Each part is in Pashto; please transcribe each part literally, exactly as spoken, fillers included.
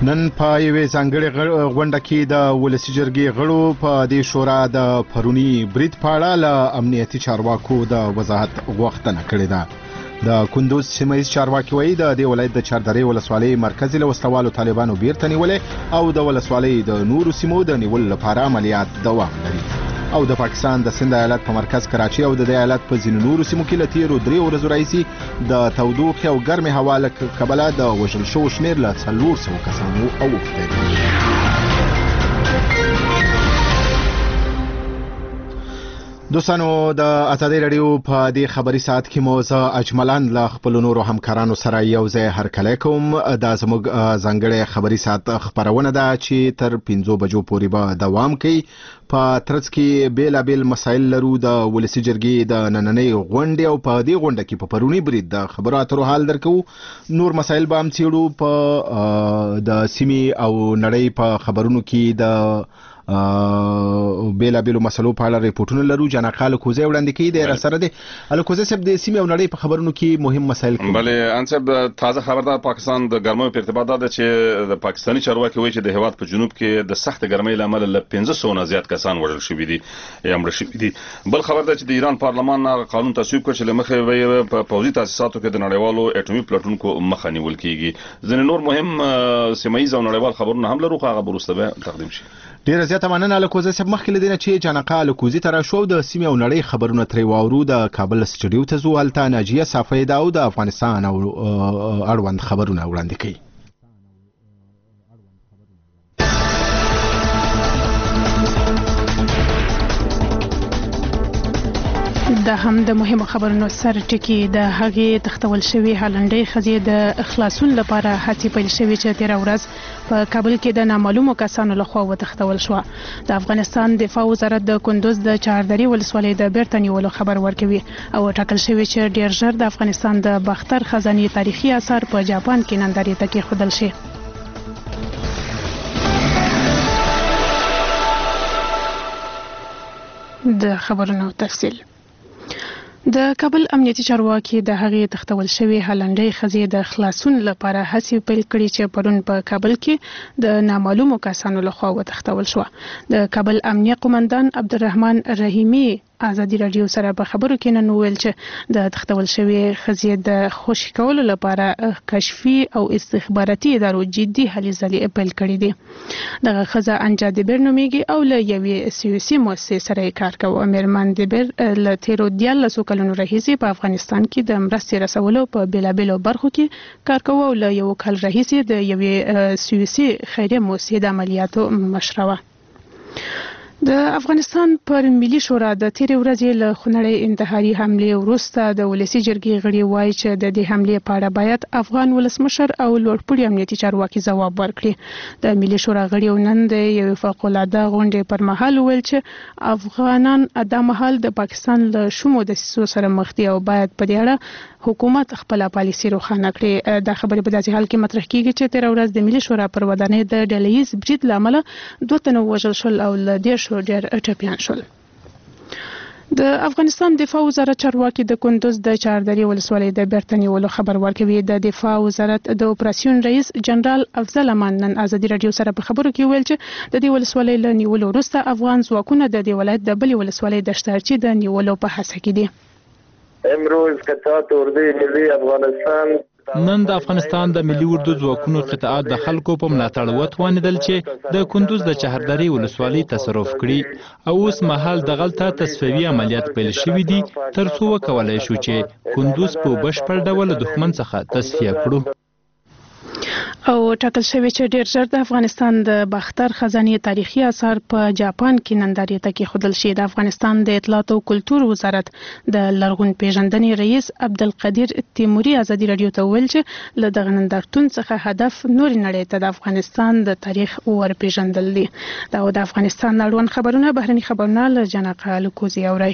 نن په یوې ځانګړې غونډه کې د ولسي جرګې غړو په دې شورا د پرونی برید په اړه له امنیتي چارواکو د وضاحت غوښتنه کړې ده. د کندوز سیمه ییز چارواکي وایي د دې ولایت د چاردرې ولسوالۍ مرکز له وسلوالو طالبانو بیرته نیولې او د ولسوالۍ د نورو سیمو د نیولو لپاره عملیات دوام لري. او د پاکستان د سند ایالت په مرکز کراچي او د دې ایالت په ځینو نورو سیمو کې له تیرو درې ورځو راهیسې د تودوخې او ګرمې هوا له کبله د وژل شوو شمېر له څلور سوو کسانو اوښتی دی. دوستانو د ازادي رادیو په دې خبري ساعت کې مو زه اجملان له خپل نورو همکارانو سره یو ځای هرکلی کوم. دا زموږ ځانګړی خبري ساعت خبرونه ده چې تر پنځو بجو پورې به دوام کوي. په ترڅ کې بیلابیل مسایل لرو د ولسي جرګې د نننۍ غونډې او په دې غونډه کې په پرونی برید د خبرو اترو حال درکو. نور مسایل به هم څیړو. په د سیمې او نړۍ په خبرونو کې د بیلابیلو مسلو په اړه ریپورتونه لرو. جناقال کوزه وړاندې کوي د رسره دي الکوزه سب د سیمې او نړۍ په خبرونو کې مهم مسایل کوي. بله انسب تازه خبردار پاکستان د ګرمۍ په ارتباط ده چې د پاکستاني چارواکي وایي چې د هیواد په جنوب کې د سخت ګرمۍ لامل له پنځه سوو نه زیات کسان وژل شوي دي یا مړه شوي دي. بل خبر ده چې د ایران پارلمان قانون تصویب کړ چې له مخې په پوځي تاسیساتو کې د نړیوالو اټومي پلاټونکو مخه نیول کیږي. ځینې نور مهم سیمه ییز او نړیوال خبرونه هم لرو، هغه وروسته به تقدیم شي. ډیره زیاته مننه الکوزه سب مخکې لدینه چې جناقه الکوزي تر شو د سیمې او نړۍ خبرونه ترې واورو. د کابل سټډیو ته زو الته ناجیه صافی دا او د افغانستان او اړوند خبرونه وړاندې کوي. د هم د مهمو خبرونو سر ټکی د هغې تختول شوی هالنډۍ ښځې د خلاصون لپاره هڅې پیل شوې چې تېره ورځ په کابل کې د نامعلومو کسانو لخوا وتښتول شوه. د افغانستان دفاع وزارت د کندوز د چاردرې ولسوالۍ د بیرته نیولو خبر ورکوي او ټاکل شوی چې ډېر ژر د افغانستان د باختر خزانې تاریخي آثار په جاپان کې نندارې ته کېښودل شي. د خبرونو تفصیل. د کابل امنیتي چارواکي د هغې تختول شوی هالنډۍ ښځې د خلاصون لپاره هڅې پیل کړي چې پرون په کابل کې د نامعلومو کسانو لخوا وتښتول شوه. د کابل امنیه قومندان عبدالرحمن رحیمي ازادي رادیو سره په خبرو کې نن وویل چې د تختول شوی ښځې د خوشي کولو لپاره کشفي او استخباراتي ادارو جدي هلې ځلې پیل کړي دي. دغه ښځه انجا دبیر نومیږي او له یوې سیاسي مؤسسې سره یې کار کوي. میرمن دبیر له تیرو دیارلسو کلونو راهیسې په افغانستان کې د مرستې رسولو په بیلابیلو برخو کې کار کوي او له یو کال راهیسې د یوې سیاسي خیریه مؤسسې د عملیاتو مشره وه. د افغانستان پر ملي شورا د تیرې ورځې له خونړۍ انتحاري حملې وروسته د ولسي جرګې غړي وایي چې د دې حملې په اړه باید افغان ولسمشر او لوړپوړي امنیتي چارواکي ځواب ورکړي. د ملي شورا غړي نن د یوې فوق‌العاده غونډې پر مهال وویل چې افغانان دا مهال د پاکستان له شومو دسیسو سره مخ دي او باید په دې اړه حکومت خپل پالیسي روښانه کړي. دا خبرې په داسې حال کې مطرح کیږي چې تیره ورځ د ملي شورا پر ودانۍ د ډله ییز برید له امله دوه تنه ووژل شول او له دېرشو ډېر ټپیان شول. د افغانستان دفاع وزارت چارواکي د کندوز د چاردرې ولسوالۍ د بیرته نیولو خبر ورکوي. د دفاع وزارت د اپراسیون رئیس جنرال افضل امان نن ازادي رادیو سره په خبرو کې ویل چې د دې ولسوالۍ له نیولو وروسته افغان ځواکونه د دې ولایت د بلې ولسوالۍ د شترچي د نیولو په هڅه کې دي. امروز قطعات اردوی ملی افغانستان نن د افغانستان د ملي اردو ځواکونو قطعات د خلکو په ملاتړ وتوانېدل چې د کندوز د چهردرې ولسوالۍ تصرف کړي او اوس مهال دغلته تصفیوي عملیات پیل شوي دي تر څو وکولای شو چې کندوز په بشپړ ډول د دښمن څخه تصفیه کړو. او ټاکل شوی چې ډېر ژر د افغانستان د باختر خزانې تاریخي آثار په جاپان کې نندارې ته کېښودل شي. د افغانستان د اطلاعات او کلتور وزارت د لرغون پیژندنې رئیس عبدالقدیر تیموري ازادي رادیو ته وویل چې له دغه نندارتون څخه هدف نورې نړۍ ته د افغانستان د تاریخ ورپېژندل دي. دا د افغانستان اړوند خبرونه بهرني خبرونه له جناقه الکوزي اورئ.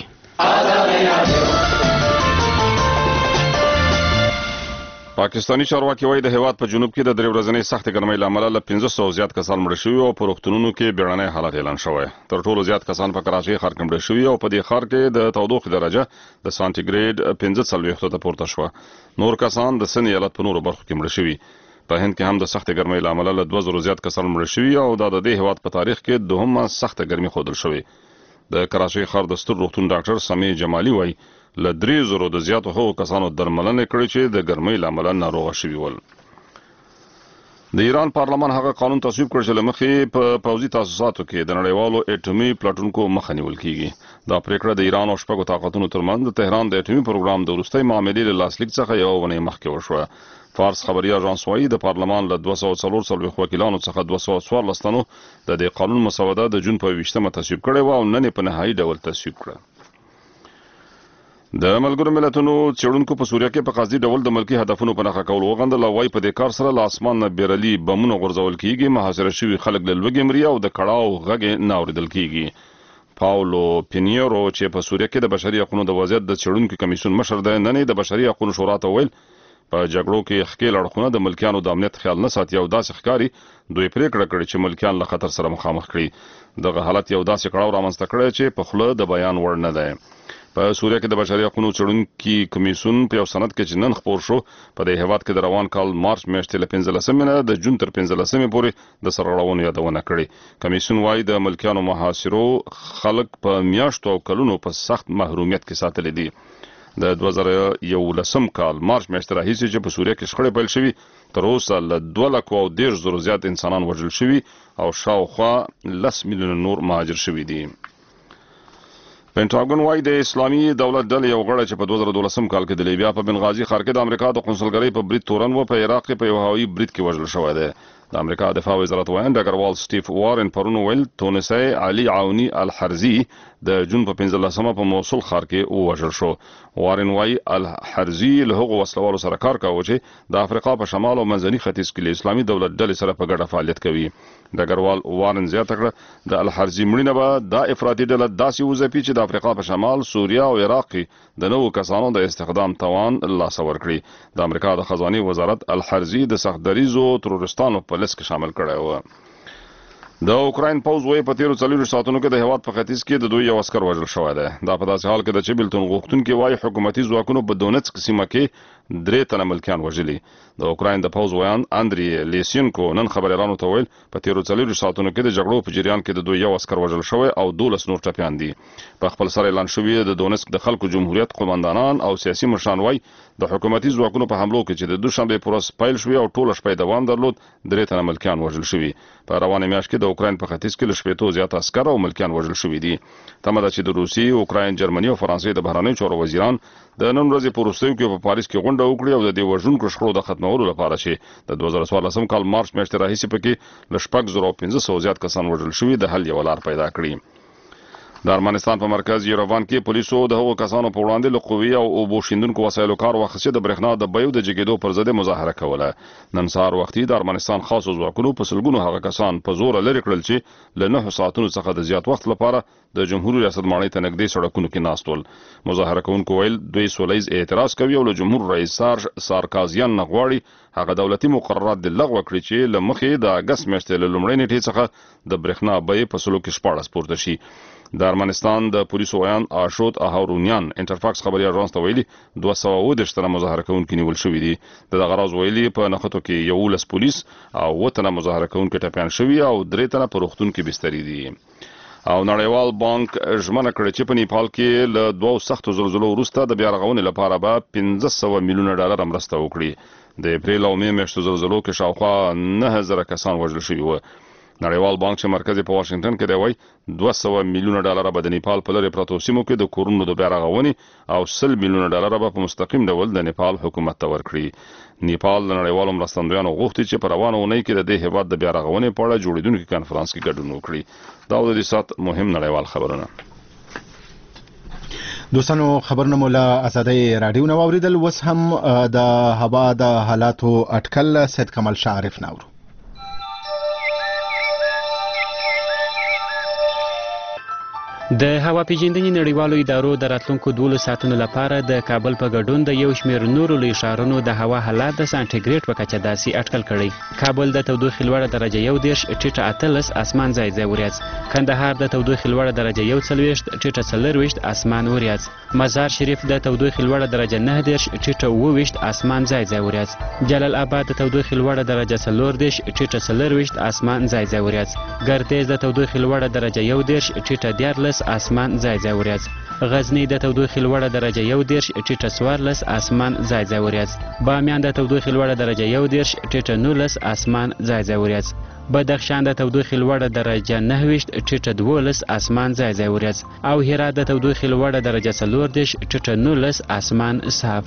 پاکستاني چارواکي وایي د هیواد په جنوب کې د درې ورځنۍ سختې ګرمۍ له امله له پنځه سوو زیات کسان مړه شوي او په روغتونونو کې بیړنی حالت اعلان شوی. تر ټولو زیات کسان په کراچۍ ښار کې مړه شوي او په دې ښار کې د تودوخې درجه د سانتي ګریډ پنځه څلوېښتو ته پورته شوه. نور کسان د سند ایالت په نورو برخو کې مړه شوي. په هند کې هم د سخت ګرمۍ له امله له دوه زره زیات کسان مړه شوي او دا د دې هیواد په تاریخ کې دوهمه سخت ګرمي ښودل شوې. د کراچۍ ښار د ستر روغتون ډاکټر سمیع جمالي وایي له درې زرو د زیاتو هغو کسانو درملنه کړې چې د ګرمۍ له امله ناروغه شوي ول. د ایران پارلمان هغه قانون تصویب کړ چې له مخې په پوځي تاسیساتو کې د نړیوالو اټومي پلاټونکو مخه نیول کیږي. دا پریکړه د ایران او شپږو طاقتونو ترمنځ د تهران د اټومي پروګرام د وروستۍ معاملې له لاسلیک څخه یوه اونۍ مخکې وشوه. فارس خبري اژانس وايي د پارلمان له دوه سوه څلور څلوېښت وکیلانو څخه دوه سوه څوارلس تنو د دې قانون مسوده د جون په ویشتمه تصویب کړې وه او نن یې په نهایي ډول تصویب کړه. د ملګرو ملتونو څېړونکو په سوریه کې په قصدي ډول د ملکي هدفونو په نښه کول وغندل او وايي په دې کار سره له اسمان نه بیرلي بمونه غورځول کیږي، محاصره شوي خلک له لوږې مري او د کړاو غږ نه اورېدل کیږي. پاولو پینیرو چې په سوریه کې د بشري حقوقو د وضعیت د څېړونکو کمیسیون مشر دی، نن د بشري حقوقو شورا ته ویل په جګړو کې ښکېل اړخونه د ملکیانو د امنیت خیال نه ساتي او داسې ښکاري دوی پریکړه کړې چې ملکیان له خطر سره مخامخ کړي. دغه حالت یو داسې کړاو رامنځته کړی چې په خوله د بیان وړ نه دی. په سوریه کې د بشري حقوقو څېړونکي کمیسیون په یو سند کې چې نن خپور شو په دې هیواد کې د روان کال مارچ میاشتې له پنځلسمې نه د جون تر پنځلسمې پورې د سرغړونو یادونه کړې. کمیسیون وايي د ملکیانو محاصرو خلک په میاشتو او کلونو په سخت محرومیت کې ساتلي دي. د دوه زره یولسم کال مارچ میاشتې راهیسې چې په سوریه کې شخړې پیل شوي تر اوسه له دوه لکو او دېرش زرو زیات انسانان وژل شوي او شاوخوا لس میلیونه نور مهاجر شوي دي. پینټاګون وايي د اسلامي دولت ډلې یو غړی چې په دوه زره دولسم کال کې د لیبیا په بنغازي ښار کې د امریکا د قونسلګرۍ په برید تورن و په عراق کې په یو هوایي برید کې وژل شوی دی. د امریکا دفاع وزارت وایي ډګروال سټیف وارن پرون ویل تونسي علي عوني الحرزي د جون په پنځلسمه په موصل ښار کې ووژل شو. وارن وايي الحرزي له هغو وسلوالو سره کار کاوه چې د افریقا په شمال او منځني ختیځ کې له اسلامي دولت ډلې سره په ګډه فعالیت کوي. ډګروال وارن زیاته کړه د الحرزي مړینه به دا افراطي ډله داسې وځپي چې د افریقا په شمال، سوریه او عراق کې د نوو کسانو د استخدام توان لاسه ورکړي. د امریکا د خزانه وزارت الحرزي د سخت دریزو تروریستانو په لست کې شامل کړی و. د اوکراین پوځ وایي په تیرو څلوېښتو ساعتونو کې د هیواد په ختیځ کې د دوی یو عسکر وژل شوی دی. دا په داسې حال کې ده چې بیلتون غوښتونکي وایي حکومتي ځواکونو په دونیتسک سیمه کې درې تنه ملکیان وژلي. د اوکراین د پوځ ویان اندري لیسینکو نن خبریالانو ته ویل په تیرو څلوېښتو ساعتونو کې د جګړو په جریان کې د دوی یو عسکر وژل شوی او دولس نور ټپیان دي. په خپل سر اعلان شوی د دونیتسک د خلکو جمهوریت قومندانان او سیاسي مشران وایي د حکومتي ځواکونو په حملو کې چې د دوشنبه پر ورځ پیل شوی او ټوله شپه دوام درلود درې تنه ملکیان وژل شوي. په روانه میاشت کې د اوکراین په ختیځ کې له شپېتو زیات عسکر او ملکیان وژل شوي دي. تمه ده چې د روسي، اوکراین، جرمني او فرانسې د بهرنیو چارو وزیران د نن ورځې په وروستیو کې په پاریس کې غونډه وکړي او د دې وژونکو شخړو د ختمولو لپاره چې د دوه زره څوارلسم کال مارچ میاشتې راهیسې پکې له شپږ زره او پنځه سوه زیات کسان وژل شوي د حل یوه لار پیدا کړي. د ارمنستان په مرکز یروان کې پولیسو د هغو کسانو په وړاندې له قوي او اوبو شیندونکو وسایلو کار واخیست چې د برېښنا د بیو د جګېدو پر ضد مظاهره کوله. نن سهار وختي د ارمنستان خاصو ځواکونو په سلګونو هغه کسان په زوره لرې کړل چې له نهو ساعتونو څخه د زیات وخت لپاره د جمهور ریاست ماڼۍ ته نږدې سړکونو کې ناست ول. مظاهره کوونکو ویل دوی سولیز اعتراض کوي او له جمهور رئیس سارج سارکازیان نه غواړي هغه دولتي مقررات د لغوه کړي چې له مخې د اګست میاشتې له لومړۍ نیټې څخه د برېښنا بیې په سلو کې شپاړس پورته شي. د ارمنستان د پولیسو ویان آشوت اهارونیان انټرفاکس خبري اژانس ته ویلي دوه سوه اووه دېرش تنه مظاهره کوونکي نیول شوي دي. د دغه راز ویلي په نښتو کې یولس پولیس او اووه تنه مظاهره کوونکي ټپیان شوي او درې تنه په روغتون کې بستري دي. او نړیوال بانک ژمنه کړې چې په نیپال کې له دوو سختو زلزلو وروسته د بیا رغونې لپاره به پنځه سوه میلیونه ډالر مرسته وکړي. د اپریل او مې میاشتو زلزلو کې شاوخوا نهه زره کسان وژل شوي وو. نړیوال بانک چې مرکز په واشنگټن کې دی وایي دوه سوه میلیونه ډالر به د نیپال په لرې پرتو سیمو کې د کورونو د بیا رغونې او سل میلیونه ډالر به په مستقیم ډول د نیپال حکومت ته ورکړي. نیپال د نړیوالو مرستندویانو غوښتي چې په روانه اونۍ کې د دې هیواد د بیا رغونې په اړه جوړېدونکي کنفرانس کې ګډون وکړي. دا د دې سات مهم نړیوال خبرونه. دوستانو خبرونه مو له ازادۍ راډیو نه واوریدل. اوس هم د هوا د حالاتو اټکل سید کمال شاعرف ناورو. د هوا پیژندنې نړیوالو ادارو د راتلونکو دولس ساعتونو لپاره د کابل په ګډون د یو شمېر نورو لوی ښارونو د هوا حالات د سانټیګریډ په کچه داسې اټکل کړی. کابل د تودوخې لوړه درجه یو دېرش ټیټه اتلس اسمان ځای ځای وریځ. کندهار د تودوخې لوړه درجه یو څلوېښت ټیټه څلرویشت اسمان وریځ. مزار شریف د تودوخې لوړه درجه نهه دېرش ټیټه اووه ویشت اسمان ځای ځای وریځ. جلال آباد د تودوخې لوړه درجه څلور دېرش ټیټه څلرویشت اسمان ځای ځای وریځ. ګردیز د تودوخې لوړه درجه یو دېرش ټیټه دیارلس اسمان ځای ځای وریځ. غزنی د تودوخې لوړه درجه یو دېرش ټیټه څوارلس اسمان ځای ځای وریځ. بامیان د تودوخې لوړه درجه یو دېرش ټیټه نولس اسمان ځای ځای وریځ. بدخشان د تودوخې لوړه درجه نهه ویشت ټیټه دولس اسمان ځای ځای وریځ. او هرات د تودوخې لوړه درجه څلور دېرش ټیټه نولس اسمان صاف.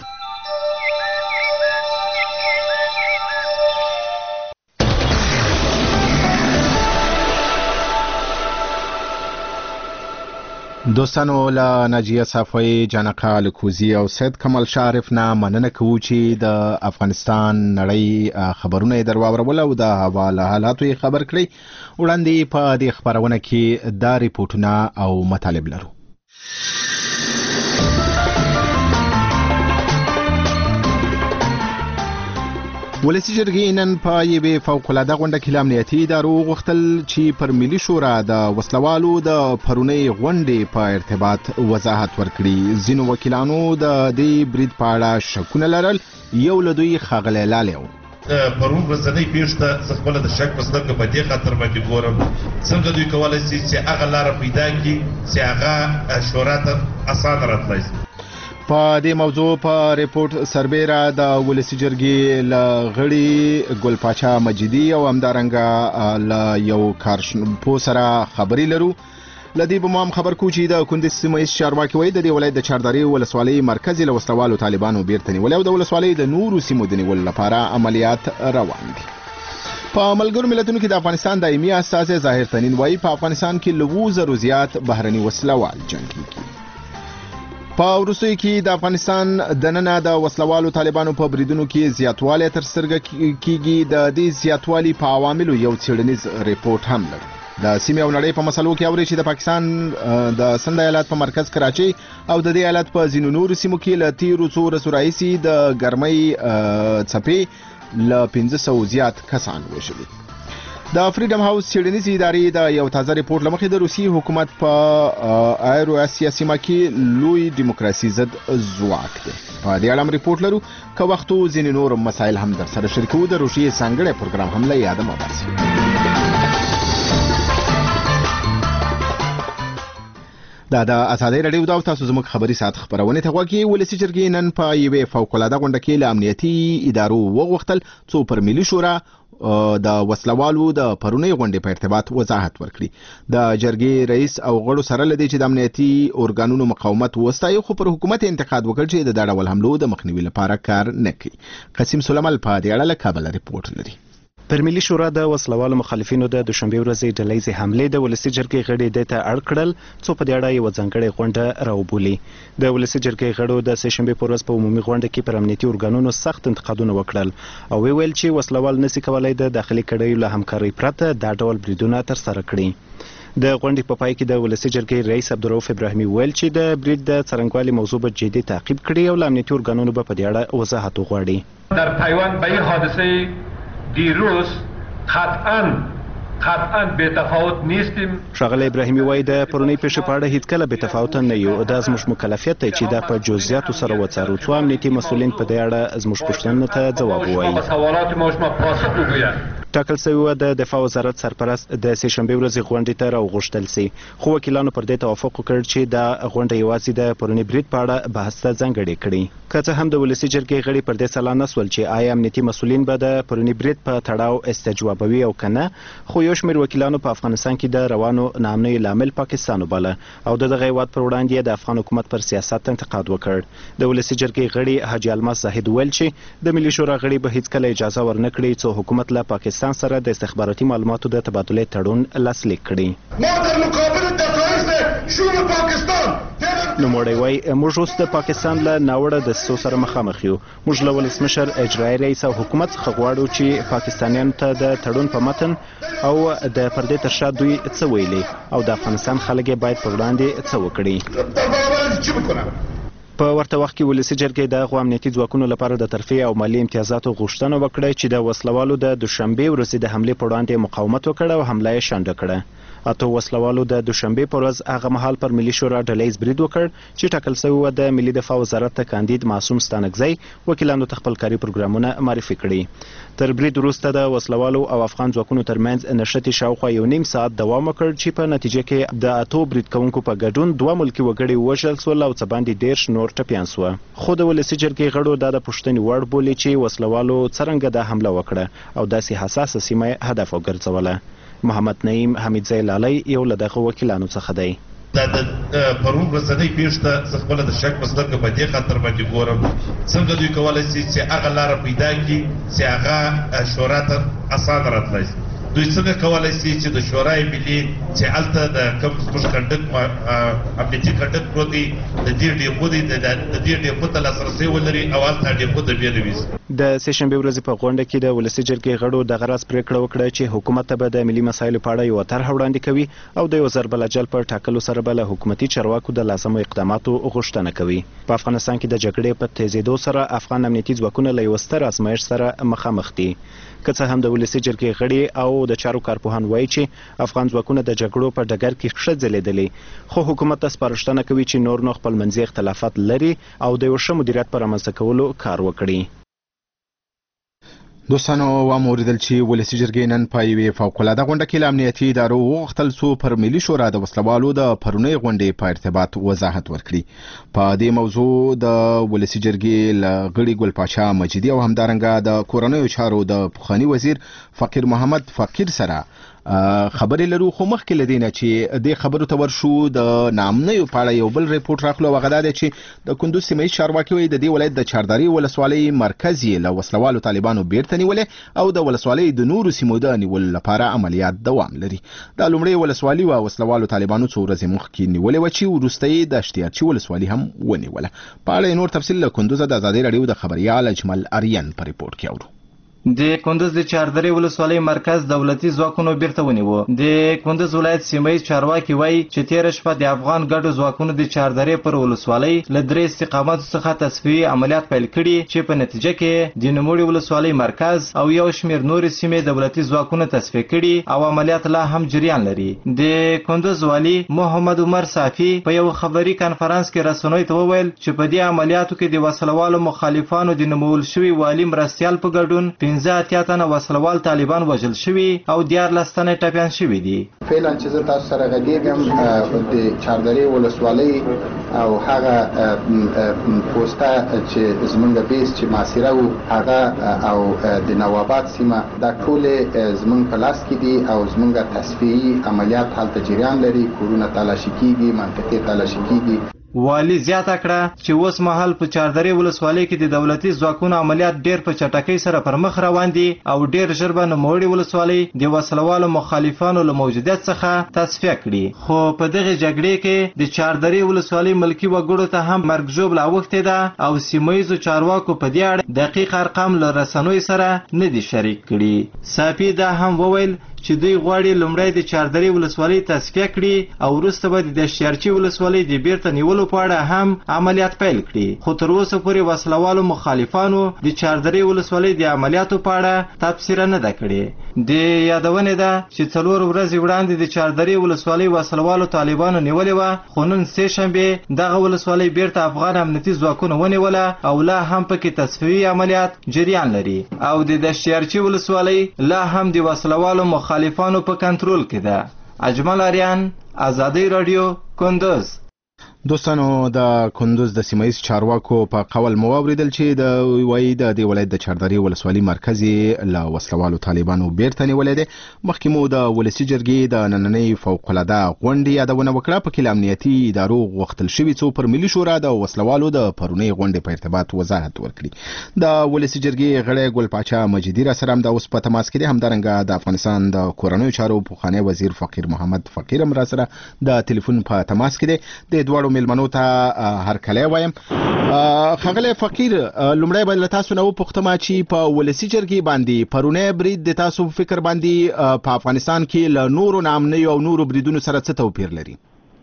دوستانو له ناجیه صافی، جانقه الکوزی او سید کمال شارف نه مننه کوو چې د افغانستان نړۍ خبرونه یې در واورول او د هوا له حالاتو یې خبر کړی. وړاندې په دې خبرونه کې دا ریپورټونه او مطالب لرو. ولسی جرګې نن په یوې فوق‌العاده غونډه کې له امنیتي ادارو وغوښتل چې پر ملي شورا د وسلوالو د پرونۍ غونډې په ارتباط وضاحت ورکړي. ځینو وکیلانو د دې برید په اړه شکونه لرل. یو له دوی ښاغلی لالی و. پرون ورځنۍ پیښې ته زه خپله د شک په سترګه په دې خاطر باندې ګورم څنګه دوی کولی شي چې هغه لاره پیدا کړي چې هغه شورا ته اسانه راتلی شي. په دې موضوع په ریپورت سربیره د ولسی جرګې له غړي ګل پاچا مجیدي او همدارنګه له یو کارشنپو سره خبرې لرو. له دې به مو هم خبر کوو چې د کندز سیمه ییز چارواکي وایي د دې ولایت د چاردرې ولسوالۍ مرکز له وسلوالو طالبانو بیرته نیولې او د ولسوالۍ د نورو سیمو د نیولو لپاره عملیات روان دي. په ملګرو ملتونو کې د افغانستان دایمي استازی ظاهر تنین وایي په افغانستان کې له اووه زرو زیات بهرني وسلوال جنګېږي. په وروستیو کې د افغانستان دننه د وسلوالو طالبانو په بریدونو کې زیاتوالی تر سترګه کېږي. د دې زیاتوالي په عواملو یو څېړنیز ریپورټ هم لرو. د سیمې او نړۍ په مسلو کې اوري چې د پاکستان د سند ایالت په مرکز کراچۍ او د دې ایالت په ځینو نورو سیمو کې له تیرو څو ورځو راهیسې د ګرمۍ څپې له پنځه سوو زیات کسان وژلي. د فریډم هاوس څېړنیزې ادارې د یو تازه ریپورټ له مخې د روسي حکومت په ایرو اسیا سیمه کې لوی دیموکراسي ضد ځواک دی. په دې اړه هم ریپورټ لرو. که وخت و ځینې نور مسایل هم در سره شریکوو. د روسیې ځانګړی پروګرام هم له یاده مه باسئ. دا د ازادۍ راډیو دا تاسو زموږ خبري ساعت خبرونه ته غوږی. ولسی جرګې نن په یوې فوق‌العاده غونډه کې له امنیتي ادارو وغوښتل څو پر ملي شورا د وسلوالو د پرونۍ غونډې په ارتباط وضاحت ورکړي. د جرګې رئیس او غړو سره لدی چې د امنیتي اورګانونو مقاومت وستایي خو پر حکومت انتقاد وکړ چې د دا ډول حملو د مخنیوي لپاره کار نه کوي. قاسم سلیمان په دې اړه له کابل ریپورټ لري. پر ملي شورا د وسلوالو مخالفینو د دوشنبه ورځې ډلهیزې حملې د ولسی جرګې غړي د ته اړ کړل څو په دې اړه یو ځانګړې غونډه راوبولي. د ولسی جرګې غړو د سه شنبه په ورځ په عمومي غونډه کې پر امنیتي اورګانونو سخت انتقادونه وکړل او ویل چې وسلوال نشي کولای د داخلي کړیو له همکارۍ پرته دا ډول بریدونه تر سره کړي. د غونډې په پای کې د ولسی جرګې رئیس عبدالرؤف ابراهیمي ویل چې د برید د څرنګوالي موضوع به جدي تعقیب کړي او له امنیتي اورګانونو به په دې اړه وضاحت وغواړي. در پیوند به این حادثه دیروز قطعاً قطعاً بے تفاوت نیستیم. ښاغلی ابراهیمي وایي د پرونۍ پیښې په اړه هیڅکله بې تفاوته نه یو. دا زموږ مکلفیت دی چې دا په جزئیاتو سره وڅارو څو امنیتي مسؤلین په دې اړه زموږ پوښتنو ته ځواب ووایي. سوالات ما شما پاسخ وگوید. ټاکل شوی و د دفاع وزارت سرپرست د سه شنبه ورځې غونډې ته راوغوښتل سي خو وکیلانو پر دې توافق وکړ چې دا غونډه یوازې د پرونۍ برید په اړه بحث ته ځانګړې کړي. که څه هم د ولسی جرګې غړي پر دې سلا نسول چې آیا امنیتي مسؤلین به د پرونۍ برید په تړاو استجوابوي او کنه، خو یو شمېر وکیلانو په افغانستان کې د روانو ناامنۍ لامل پاکستان وباله او د دغه هیواد پر وړاندې د افغان حکومت پر سیاست انتقاد وکړ. د ولسی جرګې غړي حاجي الماس زاهد ویل چې د ملي شورا غړي به هیڅکله اجازه ورنکړي څو حکومت له پاکستان سره د استخباراتي معلوماتو د تبادلې تړون لاسلیک کړي. ما در مقابل دفاعی شور پاکستان نوموړی وایي موږ اوس د پاکستان له ناوړه دسیسو سره مخامخ یو. موږ له ولسمشر، اجرایي رئیس او حکومت څخه غواړو چې پاکستانیانو ته د تړون په متن او د پردې تر شا دوی څه ویلي او د افغانستان خلک یې باید په وړاندې څه وکړي. په ورته وخت کې ولسي جرګې د هغو امنیتي ځواکونو لپاره د ترفیع او مالي امتیازاتو غوښتنه وکړه چې د وسلوالو د دوشنبې ورځې د حملې په وړاندې مقاومت وکړ او حمله یې شنډه کړه. اته وسلوالو د دوشنبې په ورځ هغه مهال پر ملي شورا ډلیز برید وکړ چې ټاکل شوی و د ملي دفاع وزارت ته کاندید معصوم ستانکزی وکیلانو ته خپل کاري پروګرامونه معرفي کړي. تر برید وروسته د وسلوالو او افغان ځواکونو ترمنځ نښتې شاوخوا یو نیم ساعت دوام وکړ چې په نتیجه کې د اتو برید کوونکو په ګډون دوه ملکي وګړي ووژل شول او څه باندې دېرش نور ټپیان سوه. خو د ولسي جرګې غړو دا د پوښتنې وړ بولي چې وسلوالو څرنګه دا حمله وکړه او داسې حساسه سیمه یې هدف وګرځوله. محمد نعیم حمیدزی لالی یو له دغه وکیلانو څخه دی. دا د پرون ورځنۍ پیښ ته زه خپله د شک په سترګه په دې خاطر باندې ګورم څنګه دوی کولی شي چې هغه لاره پیدا کړي چې هغه شورا ته اسانه راتلی شي. دوی څنګه کولی شي چې د شورای ملي چې هلته د کوم زموږ کنډک امنیتي کنډک پروت دی د دې ډیپو دی د دې ډیپو ته لاسرسی ولري او هلته ډیپو د بیا نه وي. د سهشنبې ورځې په غونډه کې د ولسي جرګې غړو دغه راز پریکړه وکړه چې حکومت ته به د ملي مسایلو په اړه یوه طرحه وړاندې کوي او د یو ضرب الاجل په ټاکلو سره به له حکومتي چارواکو د لازمو اقداماتو غوښتنه کوي. په افغانستان کې د جګړې په تیزېدو سره افغان امنیتي ځواکونه له یوه ستر ازمایښت سره مخامخ دي. که څه هم د ولسي جرګې غړي او د چارو کارپوهان وایي چې افغان ځواکونه د جګړو په ډګر کې ښه ځلېدلي، خو حکومت ته سپارښتنه کوي چې نور نو خپل منځي اختلافات لري او د یو ښه مدیریت په رامنځته کولو کار وکړي. دوستانو واوریدل چې ولسي جرګې نن په یوې فوق‌العاده غونډه کې له امنیتي ادارو وغوښتل څو پر ملي شورا د وسلوالو د پرونۍ غونډې په ارتباط وضاحت ورکړي. په دې موضوع د ولسي جرګې له غړي ګل پاچا مجیدي او همدارنګه د کورنیو چارو د پخواني وزیر فقیر محمد فقیر سره خبرې لرو. خو مخکې له دې نه چې دې خبرو ته ورشو د ناامنیو په اړه یو بل ریپورټ راغلو او هغه دا دی چې د کندوز سیمه ییز چارواکي وایي د دې ولایت د چاردرې ولسوالۍ مرکز یې له وسلوالو طالبانو بیرته نیولې او د ولسوالۍ د نورو سیمو د نیولو لپاره عملیات دوام لري. دا لومړی ولسوالي وه وسلوالو طالبانو څو ورځې مخکې نیولې وه چې وروسته یې د اشتیارچي ولسوالي هم ونیوله. په اړه نور تفصیل له کندوزه د ازادۍ راډیو د خبریال اجمل اریان په ریپورټ کې اورو. د کندوز د چاردرې ولسوالۍ مرکز دولتي ځواکونو بیرته ونیو. د کندوز ولایت سیمه ییز چارواکي وایي چې تېره شپه د افغان ګډو ځواکونو د چاردرې پر ولسوالۍ له درې استقاماتو څخه تصفیوي عملیات پیل کړي چې په نتیجه کې د نوموړې ولسوالۍ مرکز او یو شمېر نورې سیمې دولتي ځواکونه تصفیه کړي او عملیات لا هم جریان لري. د کندوز والي محمد عمر صافي په یو خبري کنفرانس کې رسنیو ته وویل چې په دې عملیاتو کې د وسلوالو مخالفانو د نومول شوي والي مرستیال په ګډون پنځه اتیا تنه وسلوال طالبان وژل شوي او دیارلس تنه ټپیان شوي دي. فعلا چې زه تاسو سره غږیږم د چاردرې ولسوالۍ او هغه پوسټه چې زمونږ بیس چې محاصره وو هغه او د نواباد سیمه دا ټولې زمونږ په لاس کې دي او زمونږ تصفیهي عملیات هلته جریان لري. کورونه تالاشي کېږي، منطقې تالاشي کېږي. والي زیاته کړه چې اوس مهال په چاردرې ولسوالۍ کې د دولتي ځواکونو عملیات ډېر په چټکۍ سره پر مخ روان دي او ډېر ژر به نوموړې ولسوالۍ د وسلوالو مخالفانو له موجودیت څخه تصفیه کړي. خو په دغه جګړې کې د چاردرې ولسوالۍ ملکي وګړو ته هم مرګ ژوبله اوښتې ده او سیمه ییزو چارواکو په دې اړه دقیق ارقام له رسنیو سره نه دي شریک کړي. صافي دا هم وویل چې دوی غواړي لومړی د چاردرې ولسوالۍ تصفیه کړي او وروسته به د اشتیارچي ولسوالۍ د بیرته نیولو په اړه هم عملیات پیل کړي. خو تر اوسه پورې وسلوالو مخالفانو د چاردرې ولسوالۍ د عملیاتو په اړه تبصره نه ده کړې. د یادونې ده چې څلور ورځې وړاندې د چاردرې ولسوالۍ وسلوالو طالبانو نیولې وه، خو نن سه شنبې دغه ولسوالۍ بیرته افغان امنیتي ځواکونو ونیوله او لا هم پکې تصفیوي عملیات جریان لري او د دشتیارچي ولسوالۍ لا هم د وسلوالو مخالفانو په کنټرول کې ده. اجمل اریان، ازادۍ راډیو، کندوز. دوستانو د کندوز د سیمه ییز چارواکو په قول مو واوریدل چې د وایي د دې ولایت د چاردرې ولسوالۍ مرکز یې له وسلوالو طالبانو بیرته نیولی دی. مخکې مو د ولسي جرګې د نننۍ فوق‌العاده غونډې یادونه وکړه. پکې له امنیتي ادارو غوښتل شوي څو پر ملي شورا د وسلوالو د پرونۍ غونډې په ارتباط وضاحت ورکړي. د ولسي جرګې غړی ګل پاچا مجیدي را سره همدا اوس په تماس کې دی. همدارنګه د افغانستان د کورنیو چارو پخوانی وزیر فقیر محمد فقیر هم را سره د تلیفون په تماس کې دی. د دواړو ملمنو ته هرکلی وایم. ښاغلی فقیر، لومړی به له تاسو نه وپوښتم چې په ولسي جرګې باندې پرونی برید د تاسو په فکر باندې په افغانستان کې له نورو ناامنیو او نورو بریدونو سره څه توپیر لري؟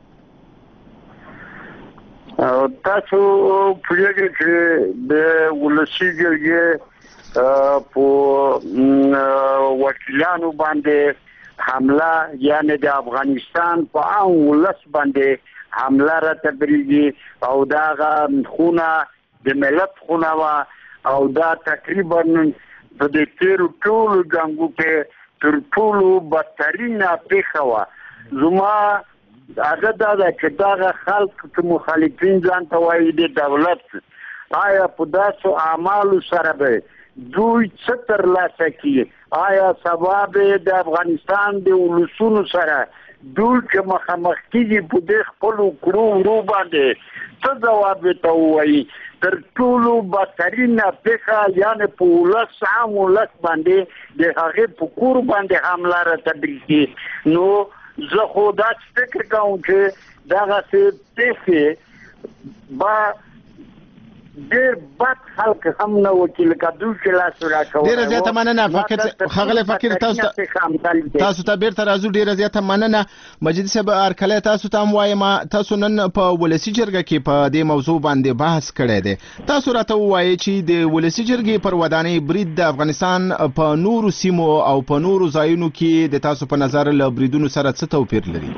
تاسو پوهیږئ چې د ولسي جرګې په وکیلانو باندې حمله، یعنی د افغانستان په عام ولس باندې حمله راته بریږي او دا خونه د ملت خونه وه او دا تقریبا په دې تیرو ټولو جنګو کې تر ټولو بدترینه پیښه وه. زما هغه دا ده چې دغه خلک چې مخالفین ځان ته وایي د دولت، آیا په داسو اعمالو سره به دوی څه ترلاسه کړي؟ آیا سبا به د افغانستان د ولسونو سره دوی چې مخامخ کېږي په دې خپلو کړو ورو باندې څه ځواب ورته ووایي؟ تر ټولو بدترینه پیښه یعنې په ولس، عام ولس باندې د هغې په کور باندې حمله راته بریږي. نو زه خو داسې فکر کوم چې دغسې پیښې به ډېر بد خلک هم نه وکړي لکه دوی چې لاس راکوي. ډېره زیاته مننه ښاغلی فقیر، تاسو تاسو ته بیرته راځو. ډېره زیاته مننه. مجید صاحب هرکلی تاسو ته هم وایم، تاسو نن په ولسي جرګه کې په دې موضوع باندې بحث کړی دی. تاسو راته ووایئ چې د ولسي جرګې پر ودانۍ برید د افغانستان په نورو سیمو او په نورو ځایونو کې د تاسو په نظر له بریدونو سره څه توپیر لري؟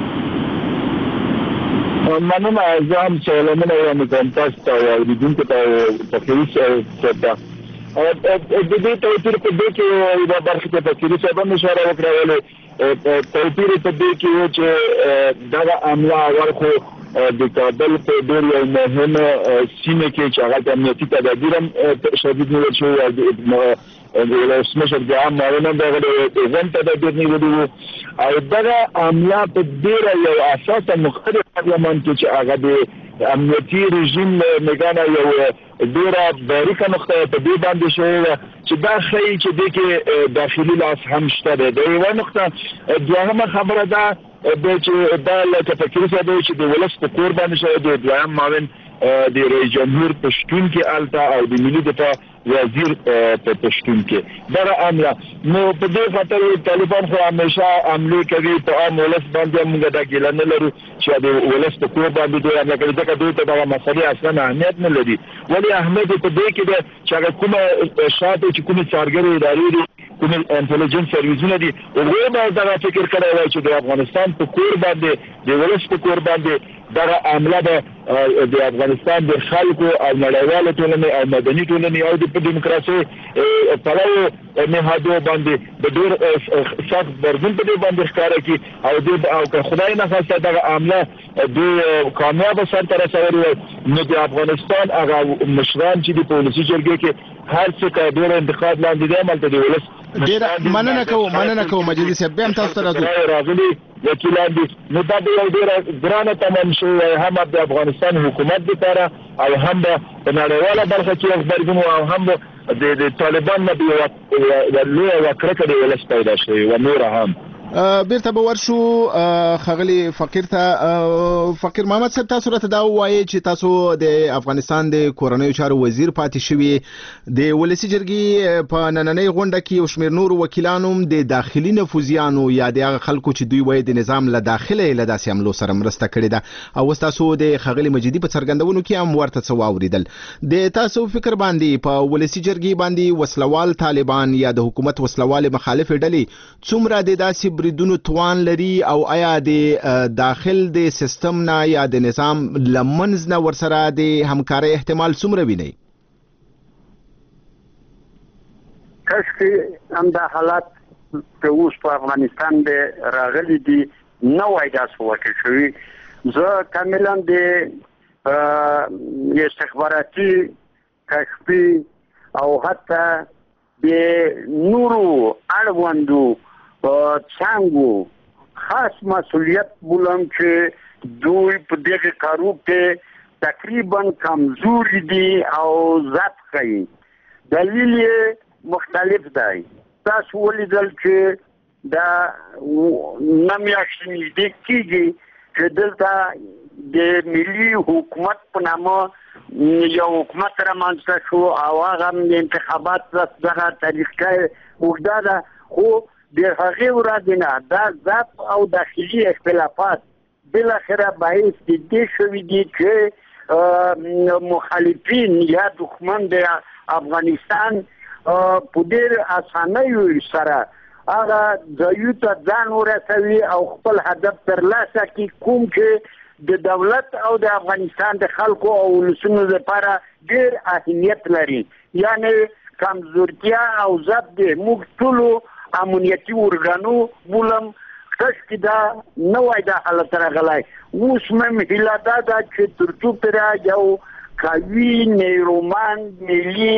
مننه. زه هم سوالونه وړاندې کوم تاسو ته او اورېدونکو ته فقیري صاحب ته. د دې توپیر په دې کې یوه برخه کې فقیري صاحب هم اشاره وکړه، ولې توپیر په دې کې و چې دغه حمله اول خو د کابل په ډېر یو مهمه سیمه کې چې هغه د امنیتي تدابیر هم شدید نیول شوي و، د ولسمشر د عام معاون هم دغه ځان تدابیر نیولي وو او دغه حمله په ډېره یو اساسه مختلف پارلمان کې چې هغه د امنیتي رژیم نګانه یو ډېره باریکه نقطه په دې باندې شوې وه چې دا ښیي چې دې کې داخلي لاس هم شته دی. د یوه نقطه دوهمه خبره ده چې دا لکه فقیر صاحب چې د ولس په کور باندې شوی د دویم معاون د رئیس جمهور په شتون کې هلته او د ملي دفاع وزیر په پښتون کې دغه عمله. نو په دې خاطر طالبان خو همیشه حملې کوي په عام ولس باندې. موږ دا ګیله نه لرو چې د ولس په کور باندې دوی حمله کوي، ځکه دوی ته دغه مسلې اصلا اهمیت نه لري. ولې اهمیت په دې کې ده چې هغه کومه شاته چې کومې څارګرې ادارې دي، کومې انټلیجنس سرویسونه دي، هغوی به دغه فکر کړی وای چې د افغانستان په کور باندې، د ولس په کور باندې دغه حمله به د افغانستان د خلکو او نړیوالو ټولنې او مدني ټولنې او د دیموکراسي پلوو نهادو باندې د ډېر سخت غبرګون په دې باندې ښکاره کړي او د او که خدای نخواسته دغه حمله د کامیابه سرته رسولې وای، نو د افغانستان هغه مشران چې د په ولسي جرګې کې هر څه که ډېر انتقاد لاندې دی هملته د ولس ډېره مننه کوو مننه کوو مجلس صاحب، بیا هم تاسو ته راځو. راغلي وکیلان دي، نو دا د یو ډېره ګرانه تمام شوی هم د افغانستان حکومت دپاره او هم په نړیواله برخه کې غبرګون او هم د طالبان نه یوه لویه یوه کرکه د ولس پیدا شوې و. نوره هم بیرته به ورشو ښاغلي فقیر ته. فقیر محمد صاحب، تاسو راته دا ووایئ چې تاسو د افغانستان د کورنیو چارو وزیر پاتې شوي، د ولسي جرګې په نننۍ غونډه کې یو شمېر نورو وکیلانو هم د داخلي نفوذیانو یا د هغه خلکو چې دوی وایي د نظام له داخله یې له داسې حملو سره مرسته کړې ده او اوس تاسو د ښاغلي مجیدي په څرګندونو کې هم ورته څه واورېدل. د تاسو فکر باندې په ولسي جرګې باندې وسلوال طالبان یا د حکومت وسلوالې مخالفې ډلې څومره د داسې بریدونو توان لري او آیا د داخل د سیستم نه یا د نظام لمنځ نه ورسره د همکارۍ احتمال څومره وینئ؟ کاشکې همدا حالات چې اوس په افغانستان کې راغلي دي نه وای داسې واقع شوي. زه کاملا د استخباراتي کشفي او حتی د نورو اړوندو څانګو خاص مسؤلیت بولم چې دوی په دغه کارو کې تقریبا کمزوري دي او ضعف ښیي. دلیل یې مختلف دی. تاسو ولیدل چې دا نه میاشتې نږدې کېږي چې دلته د ملي حکومت په نامه یو حکومت رامنځته شو او هغه د انتخابات دغه طریقه وګړه ده خو د هغې ورځې نه دا ذات او داخلي اختلافات بالاخره باعث د دې شوي دي چې مخالفین یا دښمن د افغانستان په ډېر اسانۍ سره هغه ځایو ته ځان ورسوي او خپل هدف ترلاسه کړي کوم چې د دولت او د افغانستان د خلکو او ولسونو لپاره ډېر اهمیت لري یعنی کمزورتیا او ضعف د موږ ټولو امنیتي ارګانو بولم کاشکې دا نه وای دا حالت راغلی اوس مې هیله دا ده چې تر څو پورې یو قوي نیرومند ملي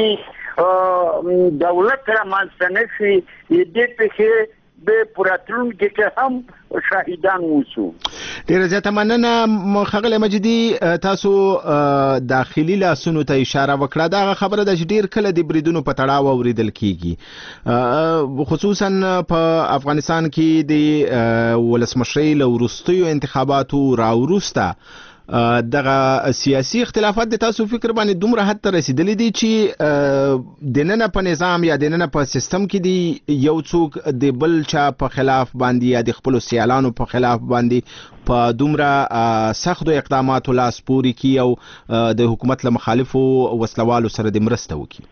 دولت رامنځته نه شي د دې پېښې به په راتلونکي کې هم شاهدان اوسو. ډېره زیاته مننه ښاغلی مجیدي. تاسو داخلي لاسونو ته اشاره وکړه. دغه خبره ده چې ډېر کله د بریدونو په تړاو اورېدل کېږي خصوصا په افغانستان کې د ولسمشرۍ له وروستیو انتخاباتو راوروسته دغه سیاسي اختلافات د تاسو فکر باندې دومره حد ته رسیدلی دي چې د نن په نظام یا د نن په سیستم کې دی یو څوک د بل چا په خلاف باندې یا د خپل سیالانو په خلاف باندې په دومره سختو اقداماتو لاس پوري کی او د حکومت له مخالفو وسلوالو سره د مرسته وکړي.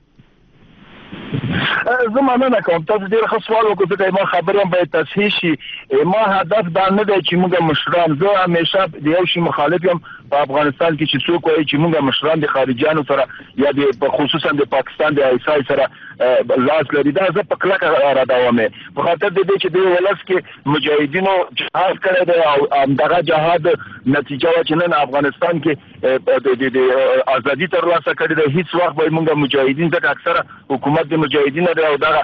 زه مننه کوم. تاسو ډېر ښه سوال وکړو چې ما خبرې هم باید تصحیح شي. ما هدف دا نه دی چې موږ مشران زه همیشه د یو شي مخالف یم په افغانستان کې چې څوک وایي چې موږ مشران د خارجیانو سره یا د خصوصا د پاکستان د آیسای سره لاس لري دا زه په کلکه رادوم په خاطر د دې چې د ولس کې مجاهدینو جهاد کړی دی او همدغه جهاد نتیجه وه چې نن افغانستان کې د ازادي ترلاسه کړې ده. هیڅ وخت به موږ مجاهدین ځکه اکثره حکومت د مجاهدینو دی او دغه